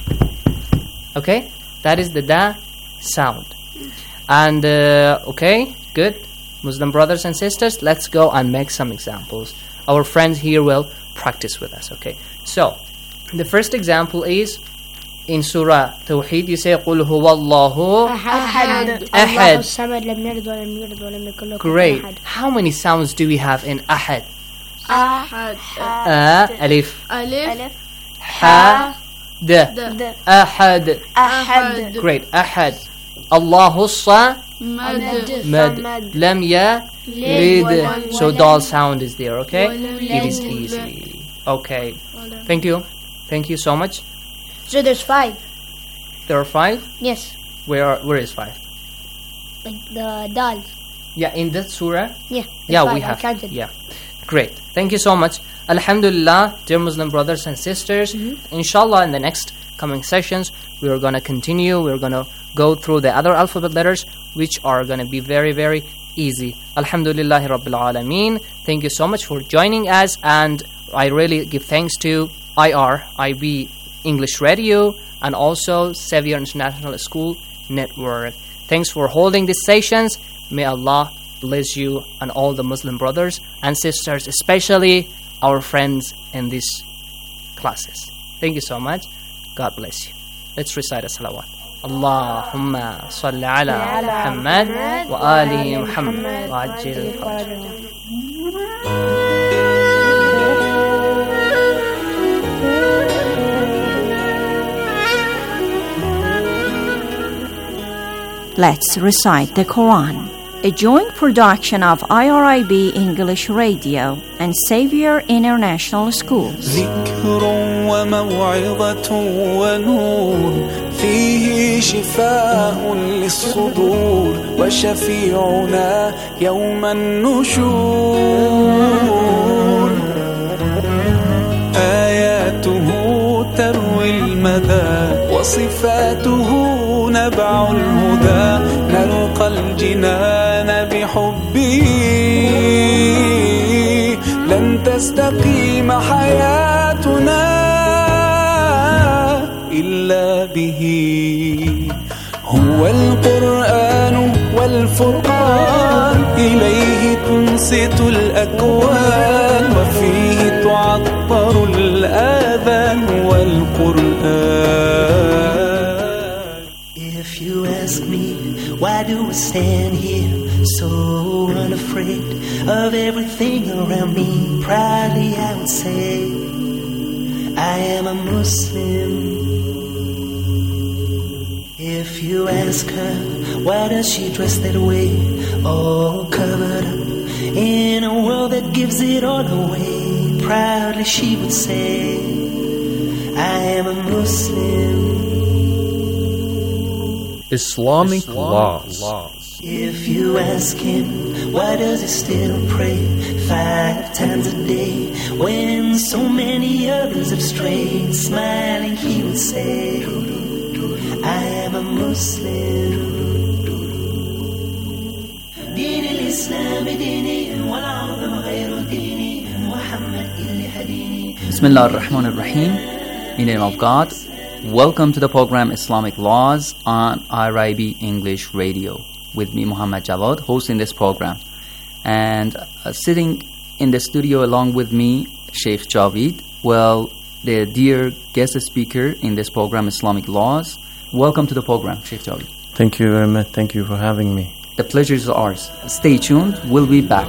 Speaker 18: Okay? That is the da sound. And, uh, okay, good. Muslim brothers and sisters, let's go and make some examples. Our friends here will practice with us, okay? So, the first example is in Surah Tawheed, you say قُلْ هُوَ اللَّهُ
Speaker 19: Ahad.
Speaker 18: Ahad. Great. How many sounds do we have in Ahad?
Speaker 19: Ahad.
Speaker 18: A, alif.
Speaker 19: Alif.
Speaker 18: Ha, d.
Speaker 19: D.
Speaker 18: Ahad.
Speaker 19: Ahad.
Speaker 18: Great. Ahad. Allahu Samad.
Speaker 19: Mad.
Speaker 18: Mad. Lam yalid. So dal sound is there, okay? It is easy. Okay. Thank you. Thank you so much.
Speaker 19: So there's five.
Speaker 18: There are five?
Speaker 19: Yes.
Speaker 18: Where are, where is five?
Speaker 19: Like the dal.
Speaker 18: Yeah, in that surah?
Speaker 19: Yeah.
Speaker 18: Yeah,
Speaker 19: five.
Speaker 18: we
Speaker 19: I
Speaker 18: have.
Speaker 19: counted.
Speaker 18: Yeah. Great. Thank you so much. Alhamdulillah, dear Muslim brothers and sisters. Mm-hmm. Inshallah, in the next coming sessions, we are going to continue. We're going to go through the other alphabet letters, which are going to be very, very easy. Alhamdulillahi Rabbil Alameen. Thank you so much for joining us. And I really give thanks to I R I B English Radio and also Xavier International School Network. Thanks for holding these sessions. May Allah bless you and all the Muslim brothers and sisters, especially our friends in these classes. Thank you so much. God bless you. Let's recite a salawat. Allahumma salli ala Muhammad wa ali Muhammad wa ajil faraj.
Speaker 2: Let's recite the Quran, a joint production of I R I B English Radio and Xavier International School.
Speaker 4: ذكر وموعظة ونور فيه شفاء للصدور وشفيعنا يوم النشور آياته تروي المدى وصفاته نبع الهدى نلقى الجنان بحبه لن تستقيم حياتنا إلا به هو القرآن والفرقان إليه تنصت الأكوان وفيه تعطر الآذان والقرآن.
Speaker 14: If you ask me, why do I stand here so unafraid of everything around me? Proudly I would say, I am a Muslim. If you ask ask her, why does she dress that way, all covered up? In a world that gives it all away, proudly she would say, I am a Muslim.
Speaker 3: Islamic, Islamic laws. laws.
Speaker 14: If you ask him, why does he still pray five times a day when so many others have strayed? Smiling he would say, I am a Muslim. دين الإسلام ديني والعظم غير ديني محمد اللي هديني.
Speaker 18: Bismillah ar-Rahman ar-Rahim. In the name of God. Welcome to the program Islamic Laws on I R I B English Radio. With me, Muhammad Jawad, hosting this program. And uh, sitting in the studio along with me, Sheikh Javid, well, the dear guest speaker in this program, Islamic Laws. Welcome to the program, Sheikh Javid.
Speaker 3: Thank you very much. Thank you for having me.
Speaker 18: The pleasure is ours. Stay tuned. We'll be back.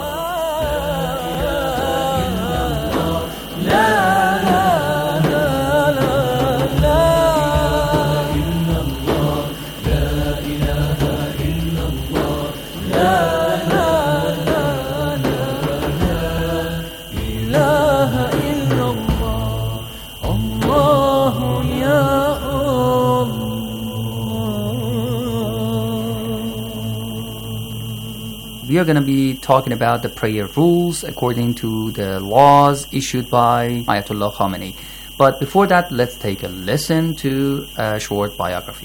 Speaker 18: We are going to be talking about the prayer rules according to the laws issued by Ayatollah Khamenei. But before that, let's take a listen to a short biography.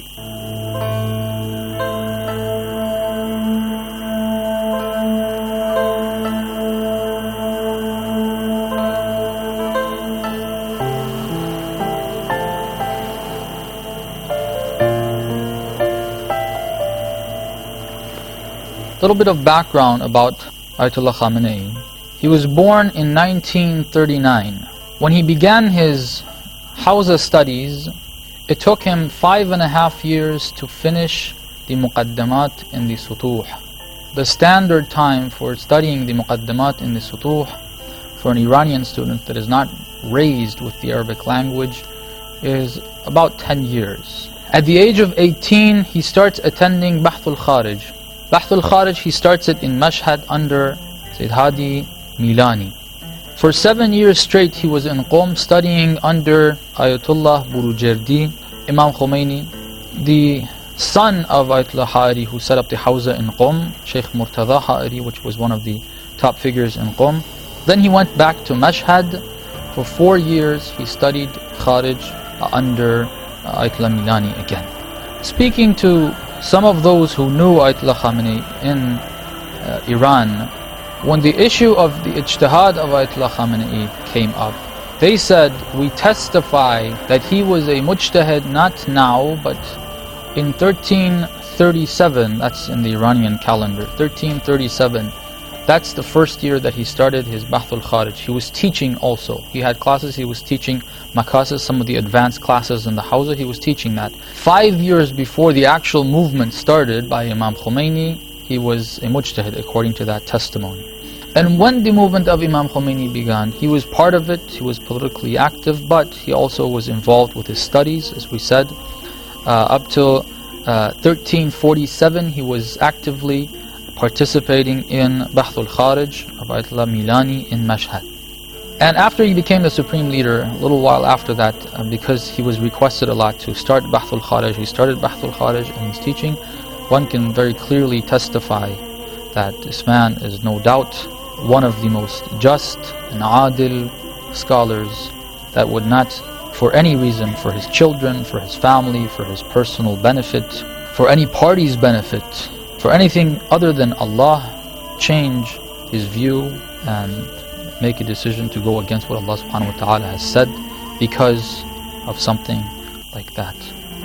Speaker 22: A little bit of background about Ayatollah Khamenei. He was born in nineteen thirty-nine. When he began his Hawza studies, it took him five and a half years to finish the Muqaddamat in the Sutuh. The standard time for studying the Muqaddamat in the Sutuh for an Iranian student that is not raised with the Arabic language is about ten years. At the age of eighteen, he starts attending Bahthul Kharij. Bahthul Kharij, he starts it in Mashhad under Sayyid Hadi Milani. For seven years straight, he was in Qom studying under Ayatollah Burujerdi, Imam Khomeini, the son of Ayatollah Ha'ari, who set up the Hawza in Qom, Sheikh Murtada Ha'ari, which was one of the top figures in Qom. Then he went back to Mashhad. For four years, he studied Kharij under Ayatollah Milani again. Speaking to some of those who knew Ayatollah Khamenei in uh, Iran, when the issue of the ijtihad of Ayatollah Khamenei came up, they said, we testify that he was a mujtahid not now, but in thirteen thirty-seven, that's in the Iranian calendar, thirteen thirty-seven, that's the first year that he started his Bahthul Kharij. He was teaching also. He had classes, he was teaching Makasis, some of the advanced classes in the Hawza, he was teaching that. Five years before the actual movement started by Imam Khomeini, he was a mujtahid according to that testimony. And when the movement of Imam Khomeini began, he was part of it, he was politically active, but he also was involved with his studies, as we said. Uh, up till uh, thirteen forty-seven, he was actively participating in Bahthul Kharij of Ayatollah Milani in Mashhad. And after he became the supreme leader, a little while after that, uh, because he was requested a lot to start Bahthul Kharij, he started Bahthul Kharij in his teaching. One can very clearly testify that this man is no doubt one of the most just and adil scholars that would not, for any reason, for his children, for his family, for his personal benefit, for any party's benefit, for anything other than Allah, change his view and make a decision to go against what Allah subhanahu wa ta'ala has said because of something like that.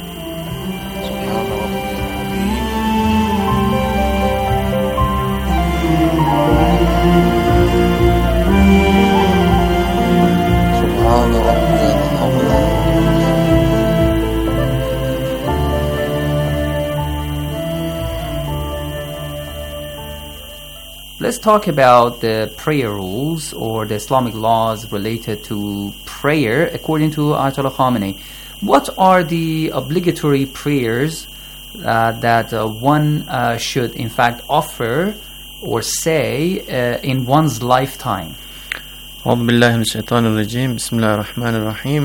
Speaker 18: Let's talk about the prayer rules or the Islamic laws related to prayer according to Ayatollah Khamenei. What are the obligatory prayers uh, that uh, one uh, should in fact offer or say uh, in one's lifetime?
Speaker 3: أعوذ بالله من الشيطان الرجيم بسم الله الرحمن الرحيم.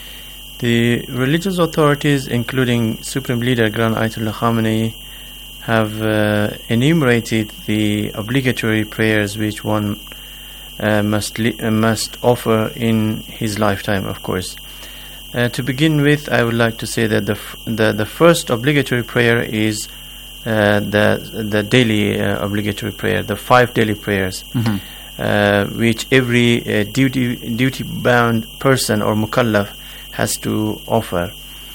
Speaker 3: The religious authorities, including Supreme Leader Grand Ayatollah Khamenei, have uh, enumerated the obligatory prayers which one uh, must li- uh, must offer in his lifetime, of course. Uh, to begin with, I would like to say that the f- the, the first obligatory prayer is uh, the the daily uh, obligatory prayer, the five daily prayers,
Speaker 18: Mhm.
Speaker 3: uh, which every uh, duty duty bound person or mukallaf has to offer.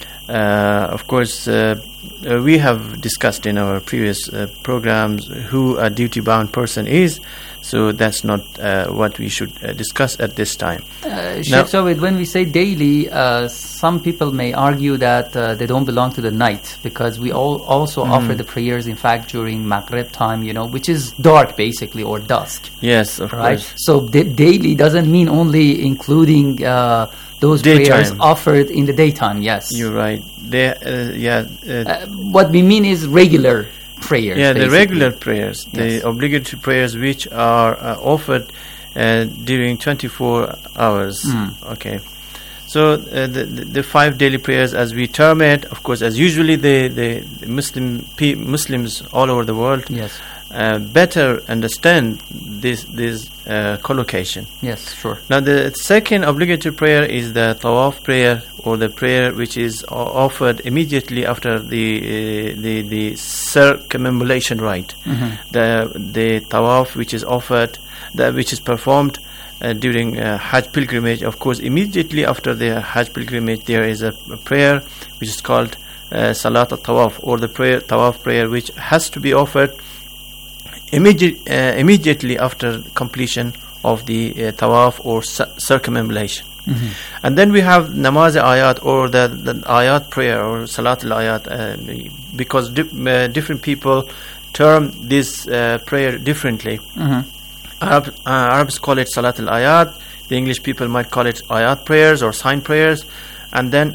Speaker 3: Uh, of course, uh, uh, we have discussed in our previous uh, programs who a duty-bound person is, so that's not uh, what we should uh, discuss at this time.
Speaker 18: Uh,
Speaker 3: Now-
Speaker 18: Sheikh Zawid, when we say daily, uh, some people may argue that uh, they don't belong to the night, because we all also
Speaker 3: Mhm.
Speaker 18: offer the prayers, in fact, during Maghrib time, you know, which is dark basically, or dusk.
Speaker 3: Yes, of
Speaker 18: Right?
Speaker 3: course.
Speaker 18: So da- daily doesn't mean only including uh, those prayers
Speaker 3: Daytime.
Speaker 18: offered in the daytime, yes.
Speaker 3: You're right. They, uh, yeah. Uh,
Speaker 18: Uh, what we mean is regular prayers.
Speaker 3: yeah, the
Speaker 18: basically.
Speaker 3: regular prayers, the
Speaker 18: Yes.
Speaker 3: obligatory prayers which are uh, offered uh, during twenty-four hours.
Speaker 18: Mm.
Speaker 3: Okay. So uh, the, the the five daily prayers, as we term it, of course, as usually the the Muslim pe- Muslims all over the world,
Speaker 18: Yes.
Speaker 3: uh, better understand this this uh, collocation.
Speaker 18: Yes, sure.
Speaker 3: Now, the second obligatory prayer is the tawaf prayer, or the prayer which is o- offered immediately after the uh, the the circumambulation rite.
Speaker 18: Mhm.
Speaker 3: The the tawaf which is offered, the which is performed uh, during uh, Hajj pilgrimage. Of course, immediately after the Hajj pilgrimage, there is a, a prayer which is called uh, Salat al-Tawaf, or the prayer tawaf prayer, which has to be offered immediate, uh, immediately after completion of the uh, tawaf or cir- circumambulation.
Speaker 18: Mhm.
Speaker 3: And then we have namaz ayat, or the, the ayat prayer, or salat al ayat, uh, because di- uh, different people term this uh, prayer differently.
Speaker 18: Mhm.
Speaker 3: Arab, uh, Arabs call it salat al ayat. The English people might call it ayat prayers or sign prayers, and then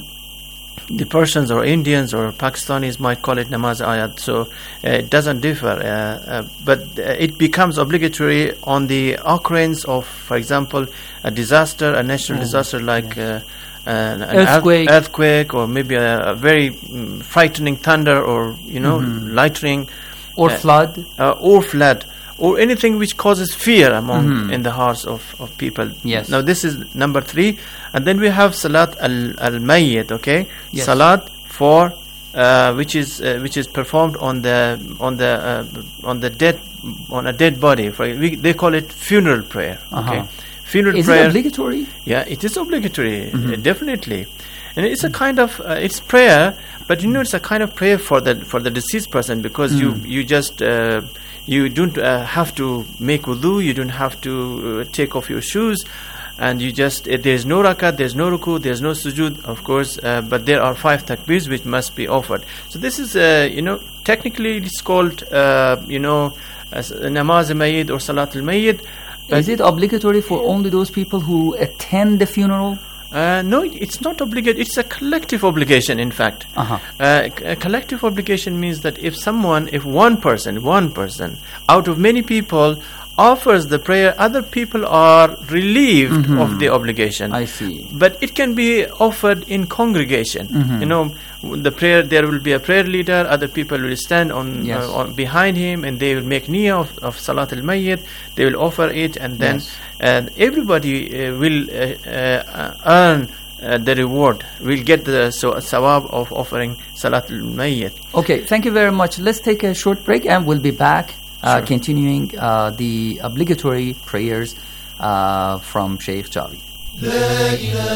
Speaker 3: the Persians or Indians or Pakistanis might call it namaz ayat. So uh, it doesn't differ, uh, uh, but uh, it becomes obligatory on the occurrence of, for example, a disaster, a natural
Speaker 18: Oh,
Speaker 3: disaster like uh, an, an
Speaker 18: Earthquake.
Speaker 3: earth- earthquake, or maybe a, a very mm, frightening thunder, or you know,
Speaker 18: Mhm.
Speaker 3: lightning,
Speaker 18: Or
Speaker 3: uh,
Speaker 18: flood.
Speaker 3: uh, or flood, or anything which causes fear among
Speaker 18: Mhm.
Speaker 3: in the hearts of, of people.
Speaker 18: Yes.
Speaker 3: Now this is number three, and then we have salat al al mayyit. Okay,
Speaker 18: Yes.
Speaker 3: salat for uh, which is uh, which is performed on the on the uh, on the dead on a dead body. For we, they call it funeral prayer. Okay,
Speaker 18: Uh-huh.
Speaker 3: funeral
Speaker 18: Is
Speaker 3: prayer.
Speaker 18: it obligatory?
Speaker 3: Yeah, it is obligatory, uh,
Speaker 18: Mhm.
Speaker 3: definitely, and it's a kind of uh, it's prayer, but you know it's a kind of prayer for the for the deceased person, because you
Speaker 18: Mm.
Speaker 3: you just uh, you don't uh, have to make wudu, you don't have to uh, take off your shoes, and you just uh, there's no rakat, there's no ruku, there's no sujud, of course, uh, but there are five takbirs which must be offered. So this is uh, you know technically it's called uh, you know as namaz al-mayyit or salat al-mayyit.
Speaker 18: Is it obligatory for only those people who attend the funeral?
Speaker 3: Uh, no, it- it's not obligatory. It's a collective obligation, in fact.
Speaker 18: Uh-huh.
Speaker 3: Uh, c- a collective obligation means that if someone, if one person, one person, out of many people offers the prayer, other people are relieved
Speaker 18: Mhm.
Speaker 3: of the obligation.
Speaker 18: I see.
Speaker 3: But it can be offered in congregation.
Speaker 18: Mhm.
Speaker 3: You know, w- the prayer, there will be a prayer leader, other people will stand on,
Speaker 18: Yes.
Speaker 3: uh, on behind him, and they will make niyyah of, of Salat al-Mayyit, they will offer it, and then
Speaker 18: Yes.
Speaker 3: uh, everybody uh, will uh, uh, earn uh, the reward, will get the so, sawab of offering Salat al-Mayyit.
Speaker 18: Okay, thank you very much. Let's take a short break and we'll be back uh,
Speaker 3: Sure.
Speaker 18: continuing uh, the obligatory prayers uh, from Sheikh Javi.
Speaker 14: لا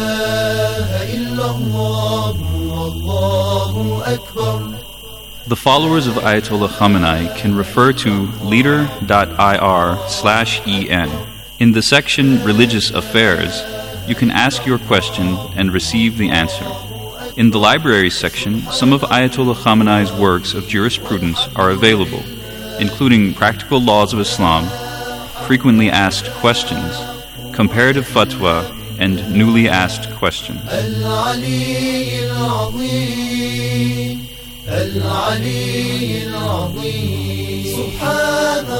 Speaker 14: إله إلا الله والله أكبر.
Speaker 7: The followers of Ayatollah Khamenei can refer to leader.ir slash en. In the section Religious Affairs, you can ask your question and receive the answer. In the library section, some of Ayatollah Khamenei's works of jurisprudence are available, including Practical Laws of Islam, Frequently Asked Questions, Comparative Fatwa, and Newly Asked Questions.
Speaker 14: العلي العظيم العلي العظيم سبحان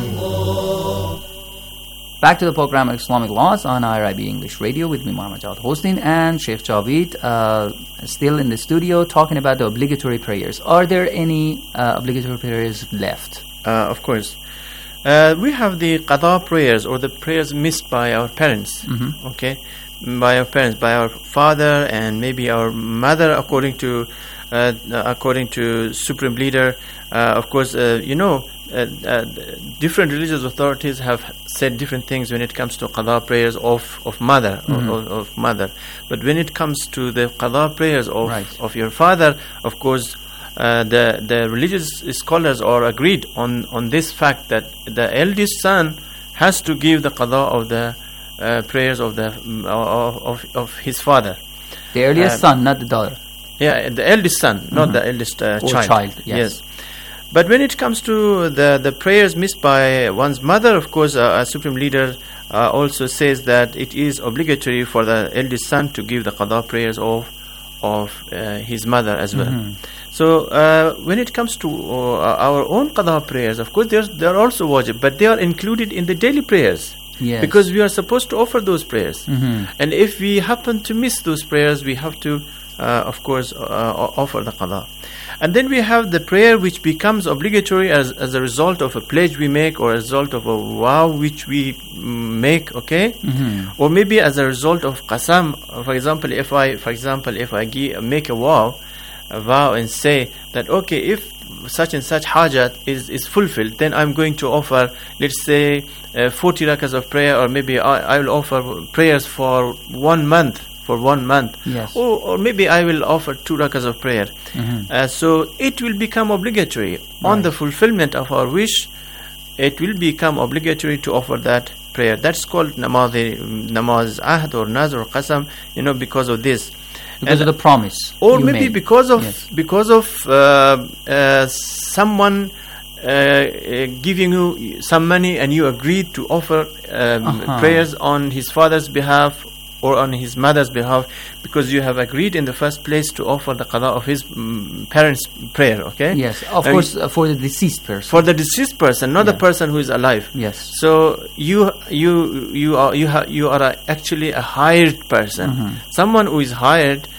Speaker 14: الله.
Speaker 18: Back to the program Islamic Laws on I R I B English Radio with me, Muhammad Jawad hosting, and Sheikh Javid uh, still in the studio talking about the obligatory prayers. Are there any uh, obligatory prayers left?
Speaker 3: Uh, of course. Uh, we have the qada prayers, or the prayers missed by our parents.
Speaker 18: Mm-hmm.
Speaker 3: Okay, by our parents, by our father and maybe our mother, according to uh, according to Supreme Leader. Uh, of course, uh, you know, uh, uh, different religious authorities have said different things when it comes to qada prayers of of mother,
Speaker 18: Mm-hmm.
Speaker 3: of, of mother. But when it comes to the qada prayers of
Speaker 18: Right.
Speaker 3: of your father, of course. Uh, the the religious scholars are agreed on, on this fact that the eldest son has to give the qada of the uh, prayers of the of, of of his father.
Speaker 18: The earliest
Speaker 3: Uh,
Speaker 18: son, not the daughter.
Speaker 3: Yeah, the eldest son, not
Speaker 18: Mhm.
Speaker 3: the eldest uh,
Speaker 18: Or
Speaker 3: child.
Speaker 18: child, yes.
Speaker 3: But when it comes to the, the prayers missed by one's mother, of course, uh, a Supreme Leader uh, also says that it is obligatory for the eldest son to give the qada prayers of of uh, his mother as well.
Speaker 18: Mhm.
Speaker 3: So uh, when it comes to uh, our own qada prayers, of course, they're, they're also wajib, but they are included in the daily prayers.
Speaker 18: Yes.
Speaker 3: Because we are supposed to offer those prayers.
Speaker 18: Mhm.
Speaker 3: And if we happen to miss those prayers, we have to, uh, of course, uh, offer the qada. And then we have the prayer which becomes obligatory as, as a result of a pledge we make, or a result of a vow which we mm, make, okay?
Speaker 18: Mhm.
Speaker 3: Or maybe as a result of qasam. For example, if I, for example, if I give, make a vow, a vow and say that, okay, if such and such hajat is, is fulfilled, then I'm going to offer, let's say, uh, forty rakas of prayer, or maybe I, I will offer prayers for one month, for one month.
Speaker 18: Yes.
Speaker 3: Or, or maybe I will offer two rakas of prayer.
Speaker 18: Mhm.
Speaker 3: Uh, so it will become obligatory. On the fulfillment of our wish, it will become obligatory to offer that prayer. That's called namaz, namaz ahd or nazr or qasam, you know, because of this.
Speaker 18: Because
Speaker 3: And-
Speaker 18: of the promise.
Speaker 3: or
Speaker 18: you
Speaker 3: maybe
Speaker 18: made.
Speaker 3: because of
Speaker 18: Yes.
Speaker 3: because of uh, uh, someone uh, uh, giving you some money and you agreed to offer um,
Speaker 18: Uh-huh.
Speaker 3: prayers on his father's behalf or on his mother's behalf, because you have agreed in the first place to offer the qada of his mm, parents' prayer, okay?
Speaker 18: Yes, of
Speaker 3: Uh,
Speaker 18: course, uh, for the deceased person.
Speaker 3: for the deceased person, not the
Speaker 18: Yeah.
Speaker 3: person who is alive.
Speaker 18: Yes.
Speaker 3: So you you you are you ha- you are a, actually a hired person.
Speaker 18: Mhm.
Speaker 3: Someone who is hired,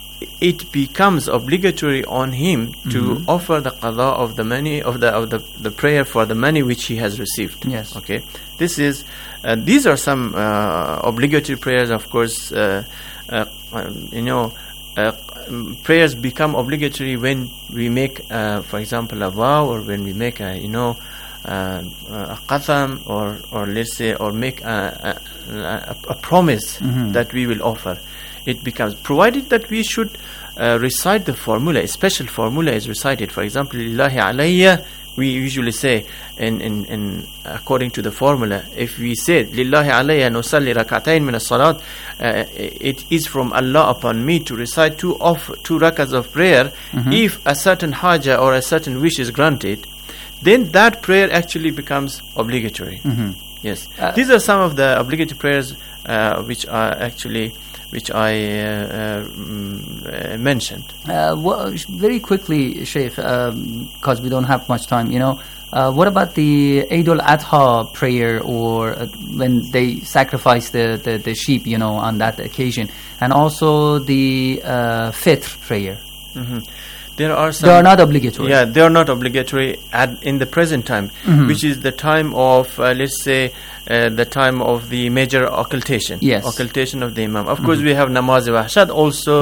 Speaker 3: it becomes obligatory on him to
Speaker 18: Mhm.
Speaker 3: offer the qada of the money of the of the, the prayer for the money which he has received.
Speaker 18: Yes.
Speaker 3: Okay. This is uh, these are some uh, obligatory prayers. Of course, uh, uh, um, you know. Uh, um, prayers become obligatory when we make, uh, for example, a vow, or when we make a, you know, uh, a qasam, or or let's say, or make a, a, a, a promise
Speaker 18: Mhm.
Speaker 3: that we will offer. It becomes, provided that we should uh, recite the formula. A special formula is recited. For example, lillahi alayya, we usually say, in, in, in according to the formula, if we say lillahi alayya nusalli rak'atayn min as-salat, uh, it is from Allah upon me to recite two of two rakas of prayer.
Speaker 18: Mhm.
Speaker 3: If a certain haja or a certain wish is granted, then that prayer actually becomes obligatory.
Speaker 18: Mhm.
Speaker 3: Yes,
Speaker 18: Uh,
Speaker 3: these are some of the obligatory prayers uh, which are actually which I uh, uh, mm, uh, mentioned.
Speaker 18: Uh, well, sh- very quickly, Sheikh, because we don't have much time, you know, uh, what about the Eid al-Adha prayer, or uh, when they sacrifice the, the, the sheep, you know, on that occasion, and also the uh, Fitr prayer?
Speaker 3: Mhm. There are some.
Speaker 18: They are not obligatory.
Speaker 3: Yeah, they are not obligatory at in the present time,
Speaker 18: Mhm.
Speaker 3: which is the time of, uh, let's say, uh, the time of the major occultation.
Speaker 18: Yes.
Speaker 3: Occultation of the Imam. Of course,
Speaker 18: Mhm.
Speaker 3: we have namaz wahshad also.